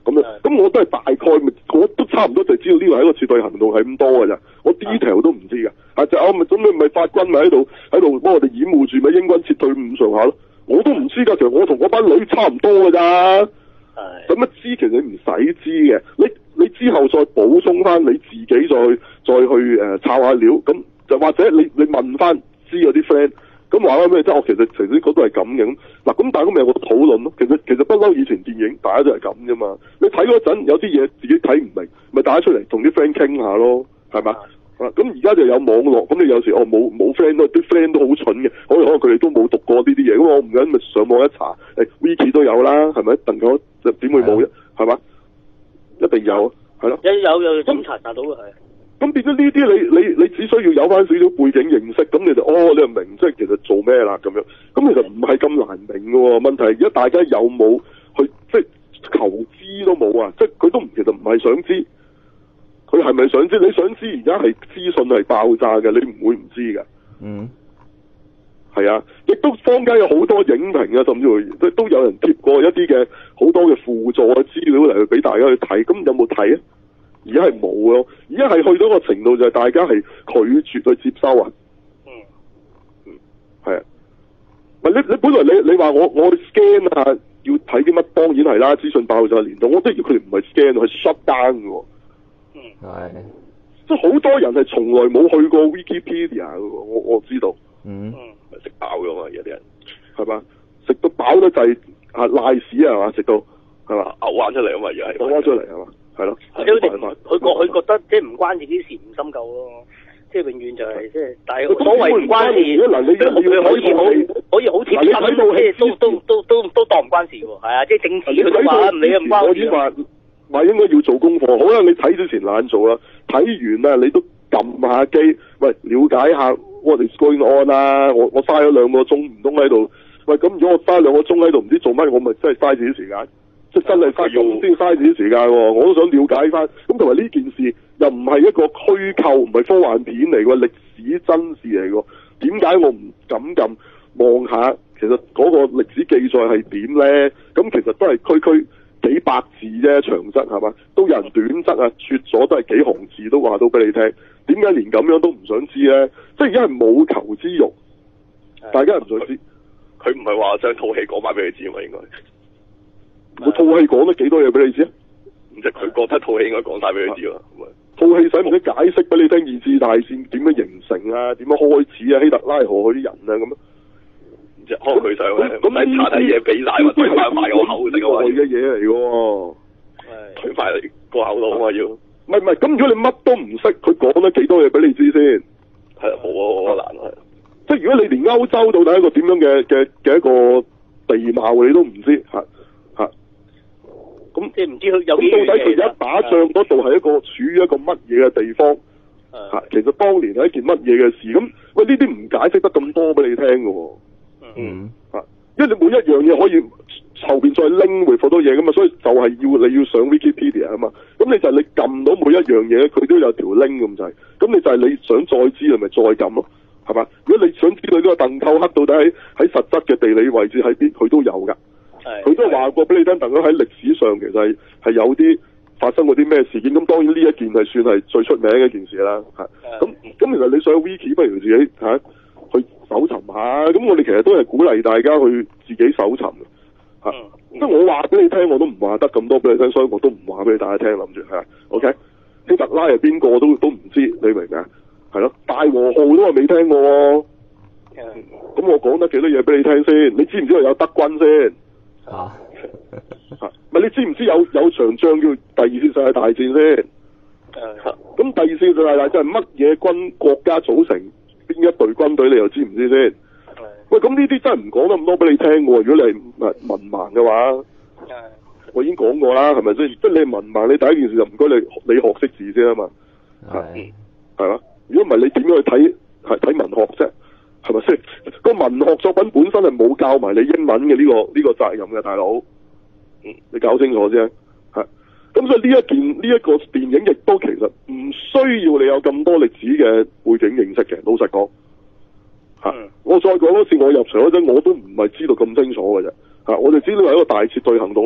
咁樣，咁我都係大概，我都差唔多就知道呢個係一個撤退行動係咁多㗎咋，我 detail 都唔知㗎。啊就我咪咁你咪法軍咪喺度喺度幫我哋掩護住咪英軍撤退咁上下咯，我都唔知㗎，其實我同嗰班女差唔多㗎咋。咁乜知其實你唔使知嘅，你你之後再補充翻你自己再再去誒抄下料，咁就或者你你問翻知嗰啲 friend。咁話翻咩？即係我其實其實嗰都係咁嘅咁嗱，咁但係咁咪有個討論咯。其實其實不嬲以前電影大家都係咁啫嘛。你睇嗰陣有啲嘢自己睇唔明，咪打出嚟同啲 friend 傾下咯，係嘛？啊咁而家就有網絡，咁你有時哦冇冇 friend 都啲 friend 都好蠢嘅，可能可能佢哋都冇讀過呢啲嘢，咁我唔緊咪上網一查，誒 wiki 都有啦，係咪？鄧九就點會冇啫？係嘛？一定有，係咯。 有有有咁查查到嘅係。 咁變咗呢啲你你你只需要有翻少少背景認識，咁你就哦你就明即係其實做咩啦咁樣。咁其實唔係咁難明嘅喎，問題而家大家有冇去即係求知都冇啊？即係佢都唔其實唔係想知，佢係咪想知？你想知而家係資訊係爆炸嘅，你唔會唔知㗎。 嗯。 係啊，亦都坊間有好多影評啊，甚至乎都都有人貼過一啲嘅好多嘅輔助嘅資料嚟去俾大家去睇，咁有冇睇啊？而家係冇咯，而家係去到一個程度就係大家係拒絕去接收啊。嗯，嗯，係啊。唔係你你本來你你話我我去 scan 啊，要睇啲乜？當然係啦，資訊爆炸年代，我都要佢哋唔係 scan，係 shut down 嘅喎。嗯，係。即係好多人係從來冇去過 Wikipedia 嘅喎，我我知道。嗯。嗯，食飽㗎嘛，有啲人係嘛？食到飽得滯啊，賴屎係嘛？食到係嘛？嘔翻出嚟啊嘛，又係嘔翻出嚟係嘛？係咯， 佢佢佢覺佢覺得即係唔關自己事唔深究咯，即係永遠就係即係，但係所謂唔關事，嗱你佢可以好可以好貼心，即係都都都都都當唔關事喎，係啊，即係政治佢都話唔理唔關事。 我已經話話應該要做功課，好啦，你睇之前懶做啦，睇完啦你都撳下機，喂了解下 what is going on 啦，我我嘥咗兩個鐘唔通喺度，喂咁如果我嘥兩個鐘喺度唔知做乜，我咪真係嘥自己時間。即係真係嘥用先嘥自己時間喎，我都想了解翻。咁同埋呢件事又唔係一個虛構，唔係科幻片嚟喎，歷史真事嚟喎。點解我唔敢撳望下？其實嗰個歷史記載係點咧？咁其實都係區區幾百字啫，長則係嘛？都有人短則啊，絕咗都係幾行字都話到俾你聽。點解連咁樣都唔想知咧？即係而家係冇求知欲，大家唔想知。 佢唔係話將套戲講埋俾你知嘛？應該。 我套戲講得幾多嘢俾你知啊？ 唔係佢覺得套戲應該講晒俾你知喎。 套戲使唔使解釋俾你聽？二次大戰點樣形成啊？點樣開始啊？希特拉河嗰啲人啊咁啊？唔知開佢上咧，咁你查睇嘢俾晒，或者翻埋個口定嘅嘢嚟嘅喎。 係推埋嚟個口度啊嘛要。 唔係唔係，咁如果你乜都唔識，佢講得幾多嘢俾你知先？ 係冇啊，好難啊。 即係如果你連歐洲到底係一個點樣嘅嘅嘅一個地貌你都唔知嚇。咁即係唔知佢有咁到底佢而家打仗嗰度係一個處於一個乜嘢嘅地方？嚇，其實當年係一件乜嘢嘅事？咁喂，呢啲唔解釋得咁多俾你聽嘅喎。嗯。嚇，因為你每一樣嘢可以後邊再拎回好多嘢噶嘛，所以就係要你要上 Wikipedia 啊嘛。咁你就係你撳到每一樣嘢，佢都有條 link 咁滯。咁你就係你想再知，你咪再撳咯，係嘛？如果你想知道呢個鄧寇克到底喺喺實質嘅地理位置喺邊，佢都有㗎。佢都話過俾你聽，鄧喺歷史上其實係係有啲發生過啲咩事件，咁當然呢一件係算係最出名嘅一件事啦。係咁咁，其實你上 Wiki 不如自己嚇、啊、去搜尋下，咁我哋其實都係鼓勵大家去自己搜尋嚇。即係、嗯、我話俾你聽，我都唔話得咁多俾你聽，所以我都唔話俾你大家聽，諗住係 OK。希特拉係邊個都都唔知，你明唔明啊？係咯，大和號都係未聽過喎。咁、嗯、我講得幾多嘢俾你聽先？你知唔知道有德軍先？啊，吓，咪你知唔知有有場仗叫第二次世界大戰先？誒、啊，咁第二次世界大戰係乜嘢軍國家組成？邊一隊軍隊你又知唔知先？係，喂，咁呢啲真係唔講得咁多俾你聽喎。如果你係文盲嘅話，係，我已經講過啦，係咪先？即係你係文盲，你第一件事就唔該你你學識字先啊嘛。係，係嘛？如果唔係你點樣去睇係睇文學啫？係咪先？個文學作品本身係冇教埋你英文嘅呢個呢個責任嘅，大佬。嗯，你搞清楚先。係。咁所以呢一件呢一個電影亦都其實唔需要你有咁多歷史嘅背景認識嘅，老實講。嚇、嗯！我再講多次，我入場嗰陣我都唔係知道咁清楚嘅啫。嚇！我哋知道係一個大撤退行動咯。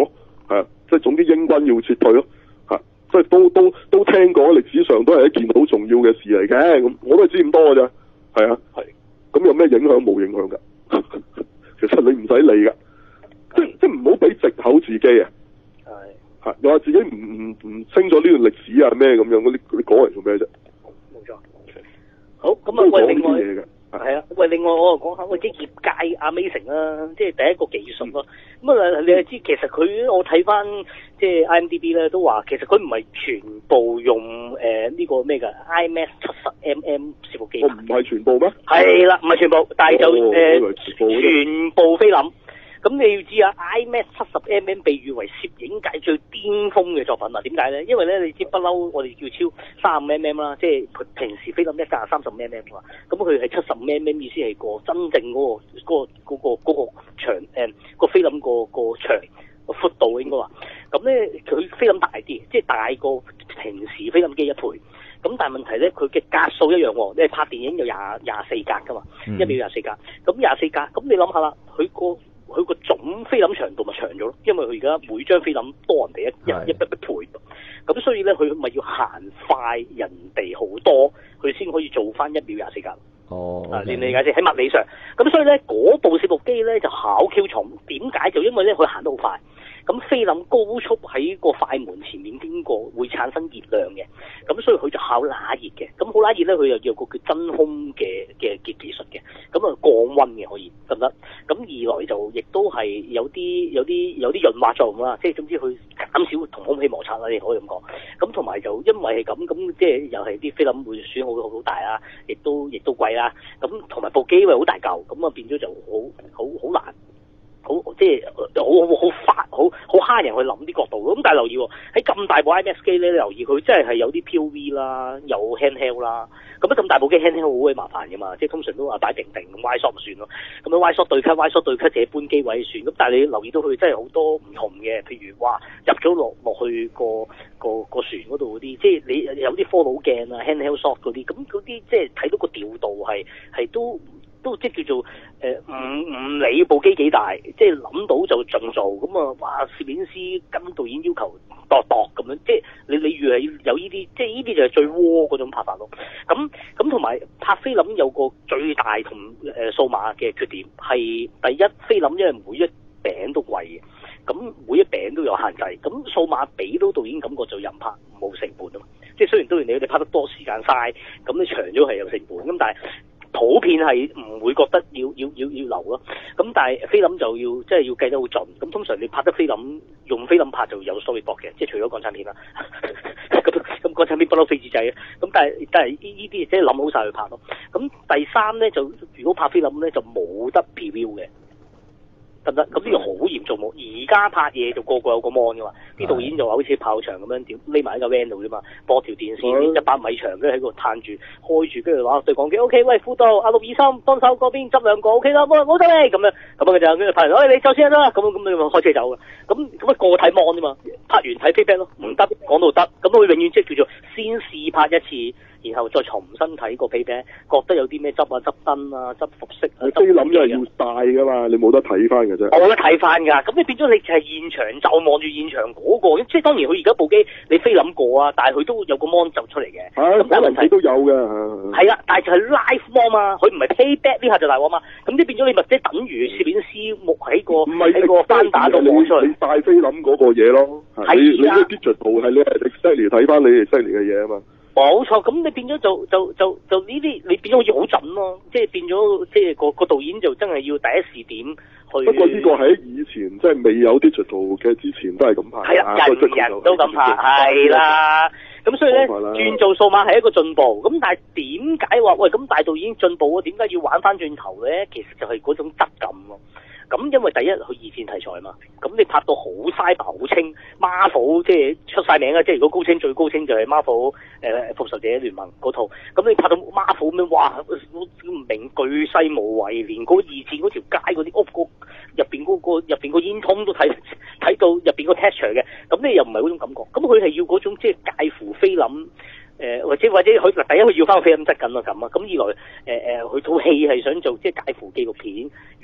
係啊，即係總之英軍要撤退咯，嚇，即係都都都聽講歷史上都係一件好重要嘅事嚟嘅，咁我都係知咁多㗎咋，係啊，係，咁有咩影響冇影響㗎？其實你唔使理㗎，即即唔好俾藉口自己啊，係，嚇，又話自己唔唔唔清楚呢段歷史啊咩咁樣，嗰啲你講嚟做咩啫？ 冇錯。好，咁啊，喂，另外。係啊，喂！另外我又講下，喂，即係業界 Amazing 啦，即係第一個技術咯。咁啊，你又知其實佢我睇翻即係 I M D B 咧，都話其實佢唔係全部用誒呢、呃這個咩㗎 IMAX 七十 mm 攝錄機。哦，唔係全部咩？ 係啦，唔係全部，但係就誒、 哦呃、 全部菲林。咁你要知啊 ，IMAX 七十 mm 被譽為攝影界最巔峰嘅作品啊！點解咧？因為咧，你知不嬲，我哋叫超三十五 mm 啦，即係平時菲林一架三十五 mm 嘛。咁佢係七十五 mm 意思係個真正嗰、嗰個嗰、嗰個嗰、嗰個嗰個長誒、嗯嗰個菲林個個長個闊度應該話。咁咧佢菲林大啲，即係大過平時菲林機一倍。咁但係問題咧，佢嘅格數一樣喎。你拍電影有廿廿四格噶嘛，一、嗯、秒廿四格。咁廿四格，咁你諗下啦，佢個佢個總菲林長度咪長咗咯？因為佢而家每張菲林多人哋一一一一倍，咁所以咧佢咪要行快人哋好多，佢先可以做翻一秒廿四格。 哦， 啊，你理解先喺物理上。咁所以咧嗰部攝錄機咧就考 Q 重，點解？就因為咧佢行得好快。咁菲林高速喺個快門前面經過，會產生熱量嘅，咁所以佢就考冷熱嘅。咁好冷熱咧，佢又有個叫真空嘅嘅嘅技術嘅，咁啊降溫嘅可以得唔得？咁二來就亦都係有啲有啲有啲潤滑作用啦，即係總之佢減少同空氣摩擦啦，你可以咁講。咁同埋就因為係咁，咁即係又係啲菲林會損耗好大啦，亦都亦都貴啦。咁同埋部機因為好大嚿，咁啊變咗就好好好難。好即係好好好發好好蝦人去諗啲角度咁，但係留意喎，喺咁大部 IMAX 機咧，你留意佢真係係有啲 P O V 啦，有 handheld 啦。咁咁大部機 handheld 好鬼麻煩㗎嘛，即係通常都話擺定定咁 wide shot 咪算咯。咁樣 wide shot 對 cut，wide shot 對 cut 這般機位算。咁但係你留意到佢真係好多唔同嘅，譬如話入咗落落去個個個船嗰度嗰啲，即係你有啲 follow 鏡啊 handheld shot 嗰啲，咁嗰啲即係睇到個調度係係都。都即係叫做誒唔唔理部機幾大，即係諗到就盡做咁啊！哇，攝影師跟導演要求度度咁樣，即係你你越係有呢啲，即係呢啲就係最窩嗰種拍法咯。咁咁同埋拍菲林有個最大同誒、呃、數碼嘅缺點係第一，菲林因為每一餅都貴嘅，咁每一餅都有限制。咁數碼俾到導演感覺就任拍冇成本啊嘛。即係雖然當然你哋拍得多時間嘥，咁你長咗係有成本，咁但係。普遍係唔會覺得要要要要留咯，咁但係菲林就要即係要計得好盡，咁通常你拍得菲林用菲林拍就有 storyboard 嘅，即係除咗港產片啦，咁咁港產片不嬲飛紙仔嘅，咁但係但係呢呢啲即係諗好晒去拍咯。咁第三咧就如果拍菲林咧就冇得 preview 嘅。得唔得？咁呢個好嚴重喎！而家拍嘢就個個有個 mon 噶嘛，啲導演就話好似炮場咁樣，點匿埋喺個 van 度啫嘛，播條電線一百米長，跟住喺度嘆住開住，跟住話對講機 O.K. 喂，副導阿六二三幫手嗰邊執兩個 O.K. 啦，冇冇得你咁樣咁樣嘅就跟住拍完，喂你走先啦，咁咁你咪開車走嘅，咁咁啊個睇 mon 啫嘛，拍完睇 feedback 咯，唔得講到得，咁佢永遠即係叫做先試拍一次。然後再重新睇個 playback，覺得有啲咩執啊、執燈啊、執服飾啊， 菲林因為要帶噶嘛，你冇得睇翻嘅啫。 我冇得睇翻㗎，咁你變咗你就係現場就望住現場嗰、那個，即係當然佢而家部機你菲林過啊，但係佢都有個 mon 就出嚟嘅。咁、啊、但係問題都有嘅。 係啊，但係就係 live mon 嘛，佢唔係 playback 呢下就大鑊嘛。咁你變咗你咪即係等於攝影師木喺個喺個單打度望出嚟。 你帶菲林嗰個嘢咯，你你啲 digital 係你係 exactly 睇翻你 exactly 嘅嘢啊嘛。 冇錯，咁你變咗就就就就呢啲，你變咗好似好準咯，即係變咗即係個個導演就真係要第一時點去。不過呢個喺以前即係未有 digital 嘅之前都係咁拍。 係啊，人人都咁拍，係啦。咁所以咧轉做數碼係一個進步，咁但係點解話喂咁大導演進步啊？點解要玩翻轉頭咧？其實就係嗰種質感咯。咁因為第一佢二戰題材嘛，咁你拍到好cyber好清 Marvel 即係出晒名啊！即係如果高清最高清就係 Marvel 誒、呃、復仇者聯盟嗰套，咁你拍到 Marvel 咁樣，哇！名巨細無遺，連嗰二戰嗰條街嗰啲屋個入邊嗰個入邊個煙囪都睇睇到入邊個 texture 嘅，咁你又唔係嗰種感覺，咁佢係要嗰種即係介乎菲林。誒、呃、或者或者佢第一佢要翻個菲林質感啊咁啊，咁二來誒誒佢套戲係想做即係介乎紀錄片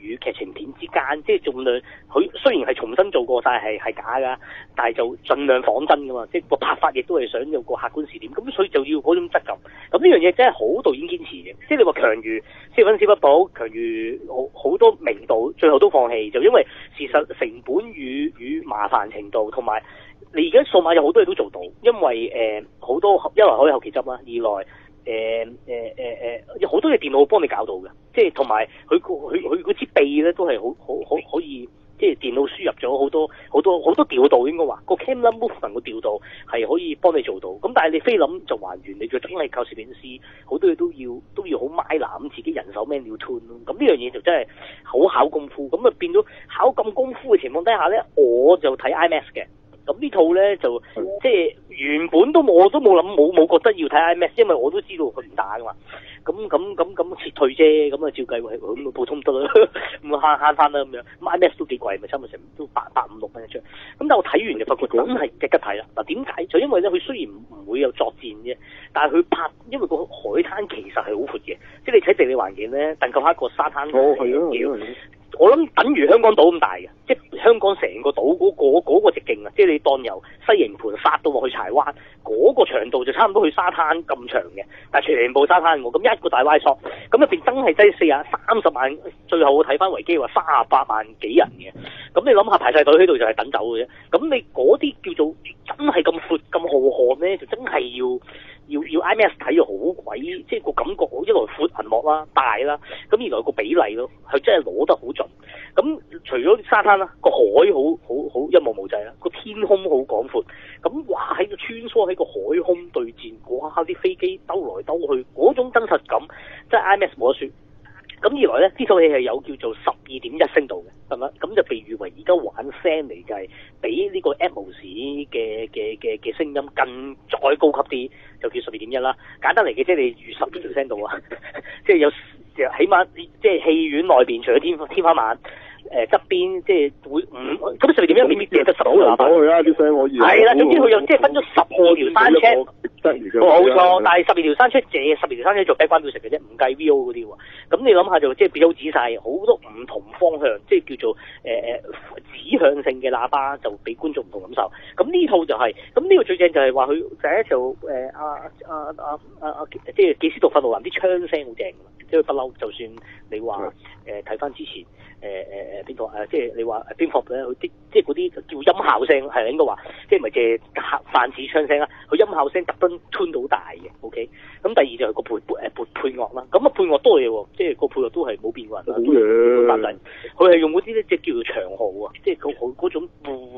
與劇情片之間，即係盡量佢雖然係重新做過晒係係假㗎，但係就盡量仿真㗎嘛，即係個拍法亦都係想有個客觀視點，咁所以就要嗰種質感。咁呢樣嘢真係好導演堅持嘅，即係你話強如《小粉絲不保》，強如好好多味道，最後都放棄，就因為事實成本與與麻煩程度同埋。你而家數碼有好多嘢都做到，因為誒好、呃、多一來可以後期執啦，二來誒誒誒誒有好多嘢電腦幫你搞到嘅，即係同埋佢佢佢嗰支臂咧都係好好好可以，即係電腦輸入咗好多好多好多調度應該話個 camera movement 個調度係可以幫你做到，咁但係你非諗就還原，你就真係靠攝影師，好多嘢都要都要好買攬自己人手 manual tune 咯，咁呢樣嘢就真係好考功夫，咁啊變咗考咁功夫嘅情況底下咧，我就睇 IMAX 嘅。咁呢套咧就即係原本都冇，我都冇諗冇冇覺得要睇 IMAX， 因為我都知道佢唔打噶嘛。咁咁咁咁撤退啫，咁啊照計喂咁普通得啦，咁慳慳翻啦咁樣。咁 IMAX 都幾貴，咪差唔多成都八百五六蚊一張。咁但係我睇完就發覺真係值得睇啦。嗱點解？就因為咧佢雖然唔會有作戰啫，但係佢拍，因為個海灘其實係好闊嘅，即係你睇地理環境咧，鄧扣克個沙灘哦係啊係啊。 我諗等於香港島咁大嘅，即係香港成個島嗰、嗰個嗰、嗰個直徑啊！即係你當由西營盤殺到落去柴灣，嗰、嗰個長度就差唔多去沙灘咁長嘅，但係全部沙灘喎，咁一個大歪索，咁入邊真係擠四啊三十萬，最後我睇翻維基話三十八萬幾人嘅，咁你諗下排晒隊喺度就係等走嘅啫，咁你嗰啲叫做真係咁闊咁浩瀚咧，就真係要。要要 IMAX 睇就好鬼，即係個感覺一來闊銀幕啦、大啦，咁二來個比例咯，佢真係攞得好盡。咁除咗沙灘啦，個海好好好一望無際啦，個天空好廣闊。咁哇喺度穿梭喺個海空對戰，哇啲飛機兜來兜去，嗰種真實感真係 IMAX 冇得説。咁二來咧，呢套戲係有叫做十二點一聲道嘅，係咪？咁就被譽為而家玩聲嚟計，比呢個 Atmos 嘅嘅嘅嘅聲音更再高級啲，就叫十二點一啦。簡單嚟嘅，即係你預十幾條聲道啊，即係有起碼即係戲院內邊除咗天天花板。誒側邊即係會五咁十二點一未必記得十個喇叭。 去啊！啲聲可以。 係啦，總之佢又即係分咗十二條山車。冇錯，但係十二條山車借十二條山車做 background music 嘅啫，唔計 V O 嗰啲喎。咁你諗下就即係變好仔細，好多唔同方向，即係叫做誒誒、呃、指向性嘅喇叭，就俾觀眾唔同感受。咁呢套就係、是，咁呢個最正就係話佢第一就誒阿阿阿阿阿即係紀斯杜化路蘭啲槍聲好正㗎嘛，即係不嬲，就算你話誒睇翻之前。誒誒誒邊個誒即係你話邊個咧？佢啲即係嗰啲叫音效聲係應該話，即係唔係借泛指槍聲啦？佢音效聲特登吞到大嘅 ，OK。咁第二就係個配誒配配樂啦。咁啊配樂多嘢喎，即係個配樂都係冇變過人啦。好嘢！但係佢係用嗰啲咧，即係叫做長號啊，即係佢好嗰種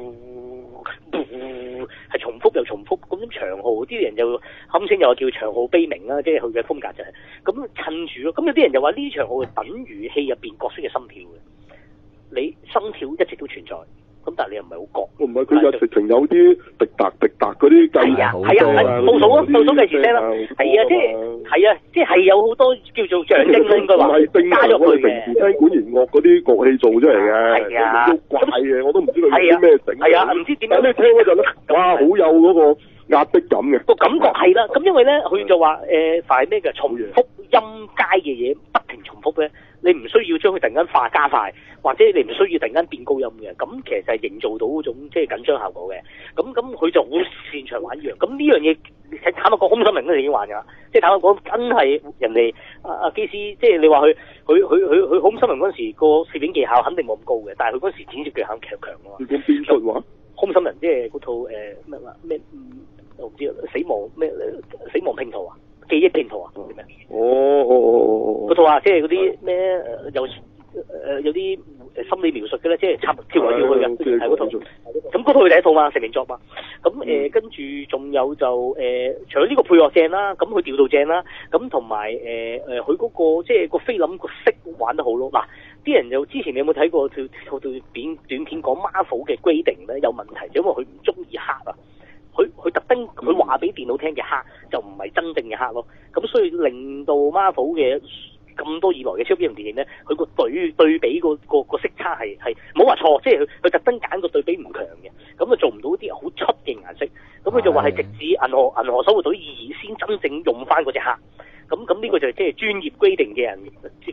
係重複又重複嗰種長號，啲人就堪稱又話叫長號悲鳴啦，即係佢嘅風格就係、是、咁襯住咯。咁有啲人就話呢啲長號係等於戲入邊角色嘅心跳嘅。你心跳一直都存在，咁但係你又唔係好覺。 唔係佢有直情有啲滴答滴答嗰啲計時好多啊， 倒數啊，倒數計時聲啦，係啊，即係係啊，即係係有好多叫做象徵啦，應該話加咗去嘅。 聽管弦樂嗰啲樂器做出嚟嘅， 係啊， 都怪嘅，我都唔知佢啲咩整。 係啊，唔知點樣。 你聽嗰陣咧，哇，好有嗰個壓迫感嘅。 個感覺係啦，咁因為咧，佢就話誒，快咩嘅重複音階嘅嘢不停重複咧。你唔需要將佢突然間化加快，或者你唔需要突然間變高音嘅，咁其實係營造到嗰種即係緊張效果嘅。咁咁佢就好擅長玩呢樣。咁呢樣嘢喺坦白講，空心明都已經玩㗎啦。即係坦白講，真係人哋阿阿基斯，即係你話佢佢佢佢佢空心明嗰陣時個攝影技巧肯定冇咁高嘅，但係佢嗰陣時剪接技巧強強㗎嘛。 你講邊出話？ 空心明即係嗰套誒咩話咩？我唔知死亡咩死亡拼圖啊！記憶拼圖啊？點咩？ 哦哦哦哦嗰套啊，即係嗰啲咩有誒有啲心理描述嘅咧，即係插跳來跳去嘅，係嗰套。咁嗰套係第一套嘛，成名作嘛。咁誒跟住仲有就誒，除咗呢個配樂正啦，咁佢調度正啦，咁同埋誒誒佢嗰個即係個菲林個色玩得好咯。嗱，啲人就之前你有冇睇過套套套片短片講 Marvel 嘅 grading 咧有問題，就因為佢唔中意黑啊。佢佢特登佢話俾電腦聽嘅黑就唔係真正嘅黑咯，咁所以令到 Marvel 嘅咁多以來嘅超級英雄電影咧，佢個對對比個個個色差係係冇話錯，即係佢佢特登揀個對比唔強嘅，咁啊做唔到啲好出嘅顏色，咁佢就話係直至銀河銀河守護隊二先真正用翻嗰隻黑。咁咁呢個就係即係專業 grading 嘅人，即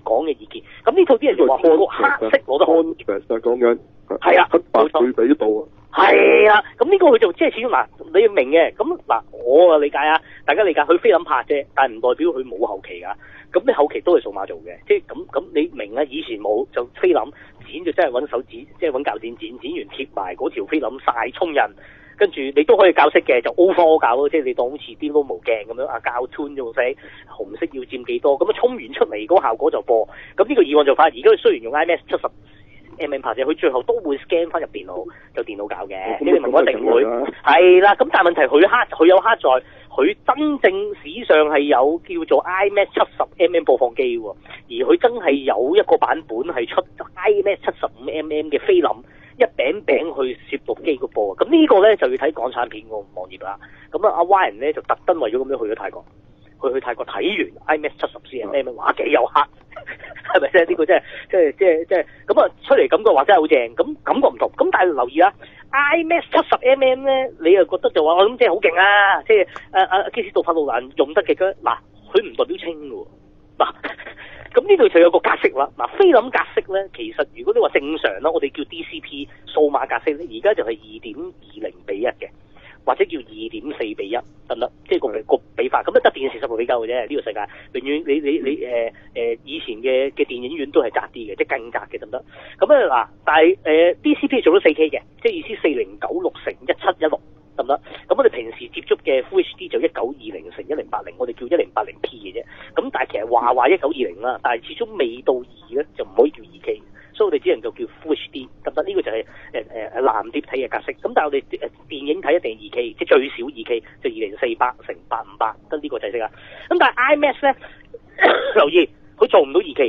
講嘅意見。咁呢套啲人就話個黑色攞得好 contrast 啊，講緊係啊， 黑白對比度啊， 係啦。咁呢個佢就即係始終嗱，你要明嘅。咁嗱，我啊理解啊，大家理解佢菲林拍啫，但係唔代表佢冇後期㗎。咁你後期都係數碼做嘅，即係咁咁你明啊？以前冇就菲林剪就真係揾手指，即係揾鉸剪剪，剪完貼埋嗰條菲林晒沖印，跟住你都可以校色嘅，就 over 校咯，即係你當好似啲 lomo 鏡咁樣啊，校 tune 用色，紅色要佔幾多，咁啊沖完出嚟嗰效果就播。咁呢個以往做法，而家佢雖然用 IMAX 七十 mm 拍攝，佢最後都會 scan 翻入電腦，就電腦搞嘅。 哦、 你明我一定會係啦。咁但係問題佢黑佢有黑在。佢真正史上係有叫做 IMAX 七十 mm 播放機喎，而佢真係有一個版本係出 IMAX 七十五 mm 嘅菲林，一餅餅去攝錄機個播。咁呢個咧就要睇港產片個網頁啦。咁啊，阿 Y 人咧就特登為咗咁樣去咗泰國，去去泰國睇完 IMAX 七十 cm，哇幾有黑，係咪先？呢個真係即係即係即係咁啊！出嚟感覺話真係好正，咁感覺唔同。咁但係留意啦。IMAX 七十 mm 咧，你又覺得就話我諗即係好勁啊！即係誒誒基斯杜化路蘭用得嘅嘅嗱，佢唔代表清嘅喎嗱。咁呢度就有個格式啦。嗱，菲林格式咧，其實如果你話正常啦，我哋叫 D C P 數碼格式咧，而家就係二點二零比一嘅，或者叫二點四比一得唔得？即係個個比法咁啊，得電視十部比較嘅啫。呢個世界永遠你你你誒誒、呃、以前嘅嘅電影院都係窄啲嘅，即係更窄嘅得唔得？咁啊嗱，但係誒、呃、D C P 做咗四 K 嘅，即係意思四零九六乘一七一六得唔得？咁我哋平時接觸嘅 Full H D 就一九二零乘一零八零，我哋叫一零八零 P 嘅啫。咁但係其實話話一九二零啦，但係始終未到二咧，就唔可以叫二 K。所以我哋只能夠叫 Full H D 得唔得？呢個就係誒誒藍碟睇嘅格式。咁但係我哋誒電影睇一定係二 K，即係最少二 K，就二零四百乘八五百，得呢個制式啊。咁但係 IMAX 咧，留意佢做唔到二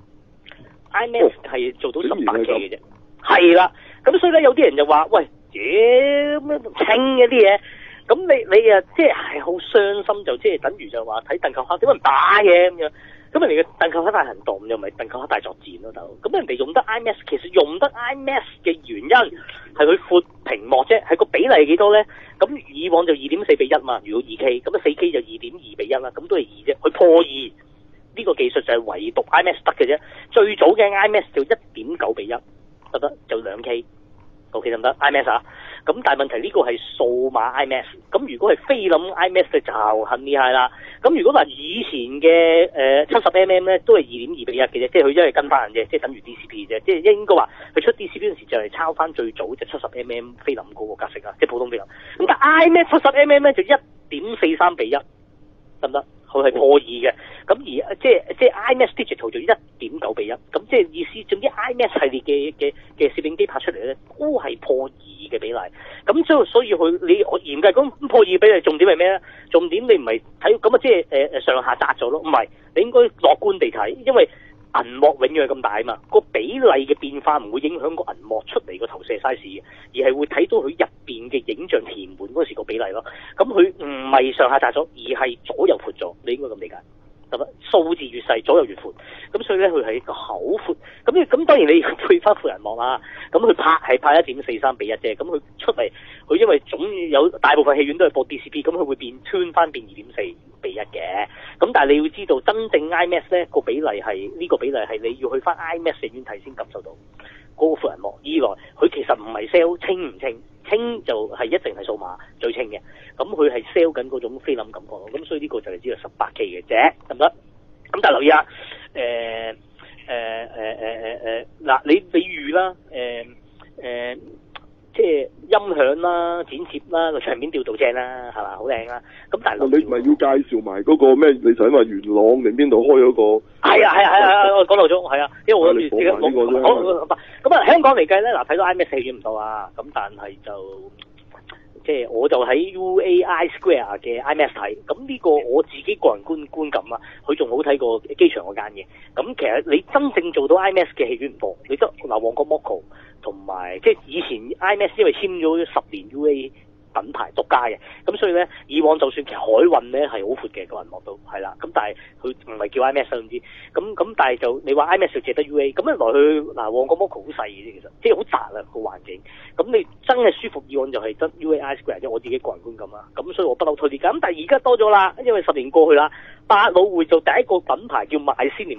K，IMAX 係做到十八 K 嘅啫。係啦，咁所以咧有啲人就話：喂，屌咩清嗰啲嘢？咁你你啊，即係係好傷心，就即係等於就話睇鄧寇克點解唔打嘅咁樣。咁人哋嘅鄧寇克大行動又唔係鄧寇克大作戰咯，就咁人哋用得 IMAX， 其實用得 IMAX 嘅原因係佢闊屏幕啫，係個比例係幾多咧？咁以往就二點四比一嘛，如果二 K，咁啊四 K 就二點二比一啦，咁都係二啫，佢破二呢個技術就係唯獨 IMAX 得嘅啫。最早嘅 IMAX 就一點九比一，得得就兩 K，OK 得唔得 IMAX 啊？咁但係問題呢個係數碼 IMAX， 咁如果係菲林 IMAX 就很厲害啦。咁如果話以前嘅誒七十 mm 咧都係二點二比一嘅啫，即係佢因為跟翻嘅啫，即係等於 D C P 啫，即係應該話佢出 D C P 嗰陣時就係抄翻最早就七十 mm 菲林嗰個格式啊，即係普通菲林。咁但係 IMAX 七十 mm 咧就一點四三比一，得唔得？佢係破二嘅。咁而即係即係 IMAX Digital 就一點九比一，咁即係意思，總之 IMAX 系列嘅嘅嘅攝影機拍出嚟咧，都係破二嘅比例。咁所以所以佢你我嚴格講破二比例，重點係咩咧？重點你唔係睇咁啊，即係誒誒上下窄咗咯，唔係你應該樂觀地睇，因為銀幕永遠係咁大啊嘛，個比例嘅變化唔會影響個銀幕出嚟個投射 size 嘅，而係會睇到佢入邊嘅影像填滿嗰時個比例咯。咁佢唔係上下窄咗，而係左右闊咗，你應該咁理解。咁啊，數字越細，左右越闊，咁所以咧佢係一個口闊，咁咁當然你要配翻副人幕啦，咁佢拍係拍一點四三比一啫，咁佢出嚟佢因為總有大部分戲院都係播 D C P， 咁佢會變 turn 翻變二點四比一嘅，咁但係你要知道真正 IMAX 咧個比例係呢、這個比例係你要去翻 IMAX 戲院睇先感受到嗰個副人幕，二來佢其實唔係 sell 清唔清。清就係一定係數碼最清嘅，咁佢係 sell 緊嗰種菲林感覺咯，咁所以呢個就係只有十八 K 嘅啫，得唔得？咁但係留意下，誒誒誒誒誒誒嗱，你比喻啦，誒、呃、誒、呃、即係音響啦、剪接啦、個場面調度正啦，係嘛，好靚啦。咁但係你唔係要介紹埋嗰個咩？你想話元朗定邊度開嗰個？ 係啊係啊係啊，我講漏咗，係啊，因為我諗住講咁啊，香港嚟計咧，嗱睇到 IMAX 戲院唔到啊，咁但係就即係我就喺 U A I Square 嘅 IMAX 睇，咁呢個我自己個人觀觀感啊，佢仲好睇過機場嗰間嘅。咁其實你真正做到 IMAX 嘅戲院唔多，你得嗱旺角 Moco 同埋即係以前 IMAX 因為簽咗十年 U A 品牌獨家嘅，咁所以咧以往就算其實海運咧係好闊嘅個銀幕都係啦，咁但係佢唔係叫 IMAX 總之，咁咁但係就你話 IMAX 就借得 U A， 咁一來去嗱旺角 Moco 好細嘅啫，其實即係好窄啦個環境，咁你真係舒服以往就係得 U A I Square 即係我自己個人觀感啦，咁所以我不嬲推薦，咁但係而家多咗啦，因為十年過去啦，百老匯就第一個品牌叫 My Cinema，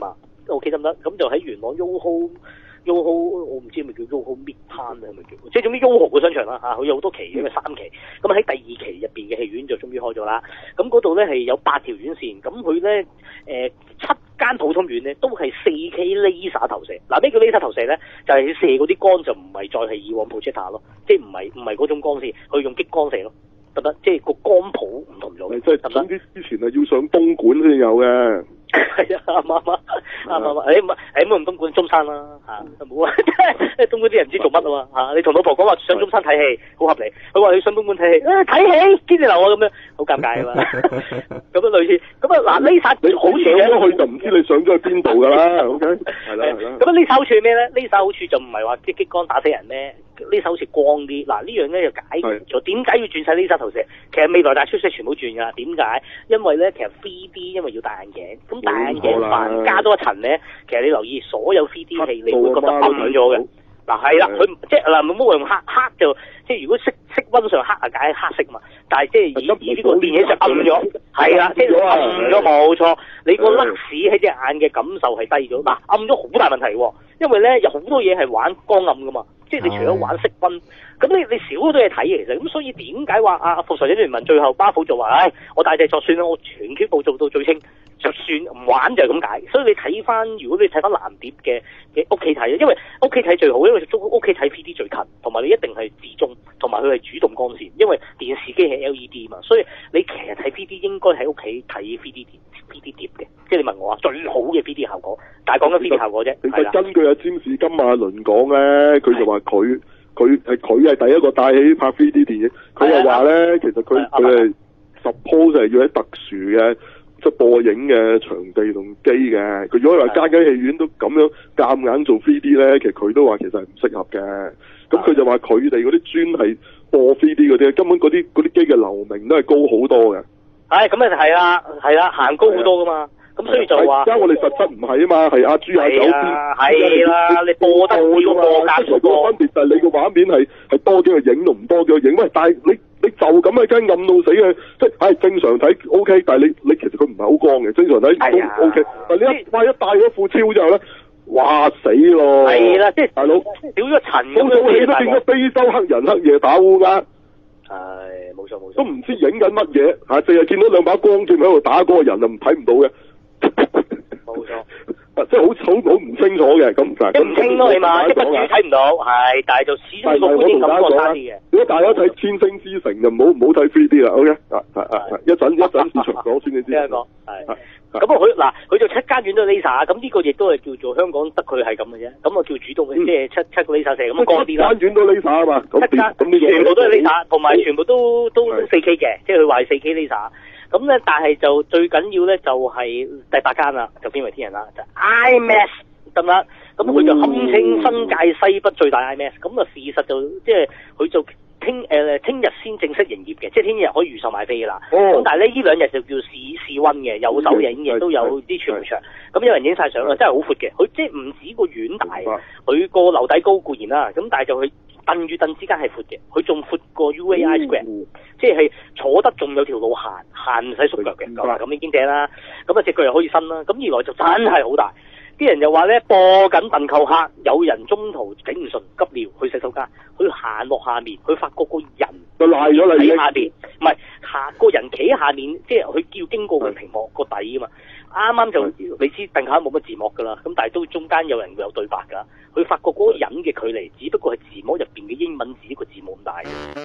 OK 得唔得？咁就喺元朗 YoHo YoHo 我唔知係咪叫 YoHo Midtown 係咪叫？即係總之 YoHo 嘅商場啦嚇，佢有好多期，因為三期。咁喺第二期入邊嘅戲院就終於開咗啦。咁嗰度咧係有八條院線，咁佢咧誒七間普通院咧都係四 K laser 投射。嗱咩叫 laser 投射咧？就係、是、射嗰啲光就唔係再係以往 projector 咯，即係唔係唔係嗰種光線，佢用激光射咯。得唔得？即係個光譜唔同咗嘅， 即係總之之前係要上東莞先有嘅。 係啊，啱啱啱啱啱，誒唔誒冇用東莞中山啦嚇，冇啊！即係東莞啲人唔知做乜啊嘛嚇，你同老婆講話上中山睇戲，好合理。佢話你上東莞睇戲，誒睇戲堅持留啊咁樣，好尷尬啊嘛。咁樣類似，咁啊嗱呢曬你好處上咗去就唔知你上咗去邊度㗎啦。OK，係啦係啦。 咁啊呢首好處係咩咧？呢首好處就唔係話激激光打死人咩？呢首好似光啲。嗱呢樣咧就解決咗點解要轉晒呢首投射？其實未來大出色全部轉㗎。點解？因為咧其實 three D 因為要戴眼鏡，咁戴眼鏡反加多一層咧，其實你留意所有 three D 戲你會覺得暗咗嘅。嗱係啦，佢即係嗱冇用黑黑就即係如果色色溫上黑啊，解黑色嘛。但係即係以以呢個電影就暗咗，係啦，即係暗咗冇錯。你個甩屎喺隻眼嘅感受係低咗。嗱暗咗好大問題喎，因為咧有好多嘢係玩光暗噶嘛。即係你除咗玩色溫，咁你你少好多嘢睇嘅其實，咁所以點解話啊復仇者聯盟最後巴甫就話，唉，我大製作算啦，我全劇部做到最清，就算唔玩就係咁解。所以你睇翻，如果你睇翻藍碟嘅嘅屋企睇，因為屋企睇最好，因為屋企睇 three D 最近，同埋你一定係自中，同埋佢係主動光線，因為電視機係 L E D 嘛，所以你其實睇 three D 應該喺屋企睇 three D three D 碟嘅。即係你問我啊，最好嘅 three D 效果，但係講緊 three D 效果啫。 其實根據阿詹士金馬倫講咧，佢就話佢佢係佢係第一個帶起拍 three D 電影。佢又話咧，其實佢佢係 suppose 係要喺特殊嘅即係播映嘅場地同機嘅。佢如果話間間戲院都咁樣夾硬做 three D 咧，其實佢都話其實係唔適合嘅。咁佢就話佢哋嗰啲專係播 three D 嗰啲，根本嗰啲嗰啲機嘅流明都係高好多嘅。 係咁啊，係啦，係啦，行高好多噶嘛。咁所以就話， 而家我哋實質唔係啊嘛，係阿豬阿狗先， 係啦，你播得要播格數個分別就係你個畫面係係多幾個影同唔多幾個影，喂，但係你你就咁係梗暗到死嘅，即係係正常睇 O K， 但係你你其實佢唔係好光嘅，正常睇都 O K，但係你一哇一戴咗副超之後咧，哇死咯！ 係啦，即係大佬少咗層咁樣，戲都變咗非洲黑人黑夜打烏鴉。 係冇錯冇錯， 都唔知影緊乜嘢嚇，淨係見到兩把光劍喺度打嗰個人就唔睇唔到嘅。 冇錯， 即係好好好唔清楚嘅咁嗱， 即係唔清咯，起碼即係不止睇唔到，係，但係就始終個觀影感覺差啲嘅。 如果大家睇《千星之城》就唔好唔好睇 three D 啦 ，OK？啊啊啊！一陣一陣市場講先，你知。 聽講係。咁啊佢嗱佢就七間院都 laser，咁呢個亦都係叫做香港得佢係咁嘅啫，咁啊叫主動嘅，即係七七個 laser 射咁光啲啦。七間院都 laser 啊嘛，七間全部都係 laser，同埋全部都都四 K 嘅，即係佢話係四 K laser。咁咧，但係就最緊要咧就係第八間啦，就變為天人啦，就 IMAX 得啦。咁佢就堪稱新界西北最大 IMAX。咁啊事實就即係佢就聽誒聽日先正式營業嘅，即係聽日可以預售買飛㗎啦。咁、哦、但係咧呢兩日就叫試試溫嘅，有首映嘅，都有啲全場。咁有人影晒相啦，真係好闊嘅。佢即係唔止個院大，佢個樓底高固然啦，咁但係就佢凳與凳之間係闊嘅，佢仲闊過 U A I Square，、嗯、即係坐得仲有條路行，行唔使縮腳嘅。咁、嗯、已經正啦。咁啊隻腳又可以伸啦。咁二來就真係好大。啲人又話咧播緊鄧寇克，有人中途頂唔順急尿去洗手間，佢行落下面，佢發覺個人就賴咗啦， 喺下邊，唔係下個人企喺下面，即係佢叫經過個屏幕個底啊嘛。啱啱就你知鄧寇克冇乜字幕㗎啦，咁但係都中間有人會有對白㗎。佢發覺嗰個人嘅距離，只不過係字幕入邊嘅英文字一個字幕咁大。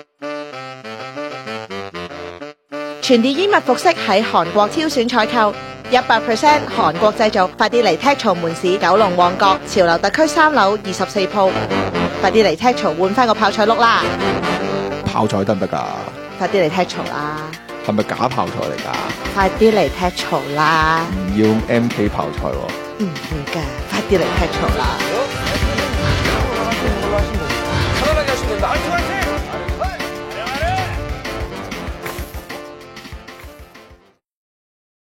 全電衣物服飾喺韓國挑選採購，一百 percent 韓國製造，快啲嚟踢槽門市九龍旺角潮流特區三樓二十四鋪，快啲嚟踢槽換翻個泡菜碌啦！ 泡菜得唔得㗎？ 快啲嚟踢槽啦！ 係咪假泡菜嚟㗎？ 快啲嚟踢槽啦！ 唔要 M K 泡菜喎！ 唔要㗎，快啲嚟踢槽啦！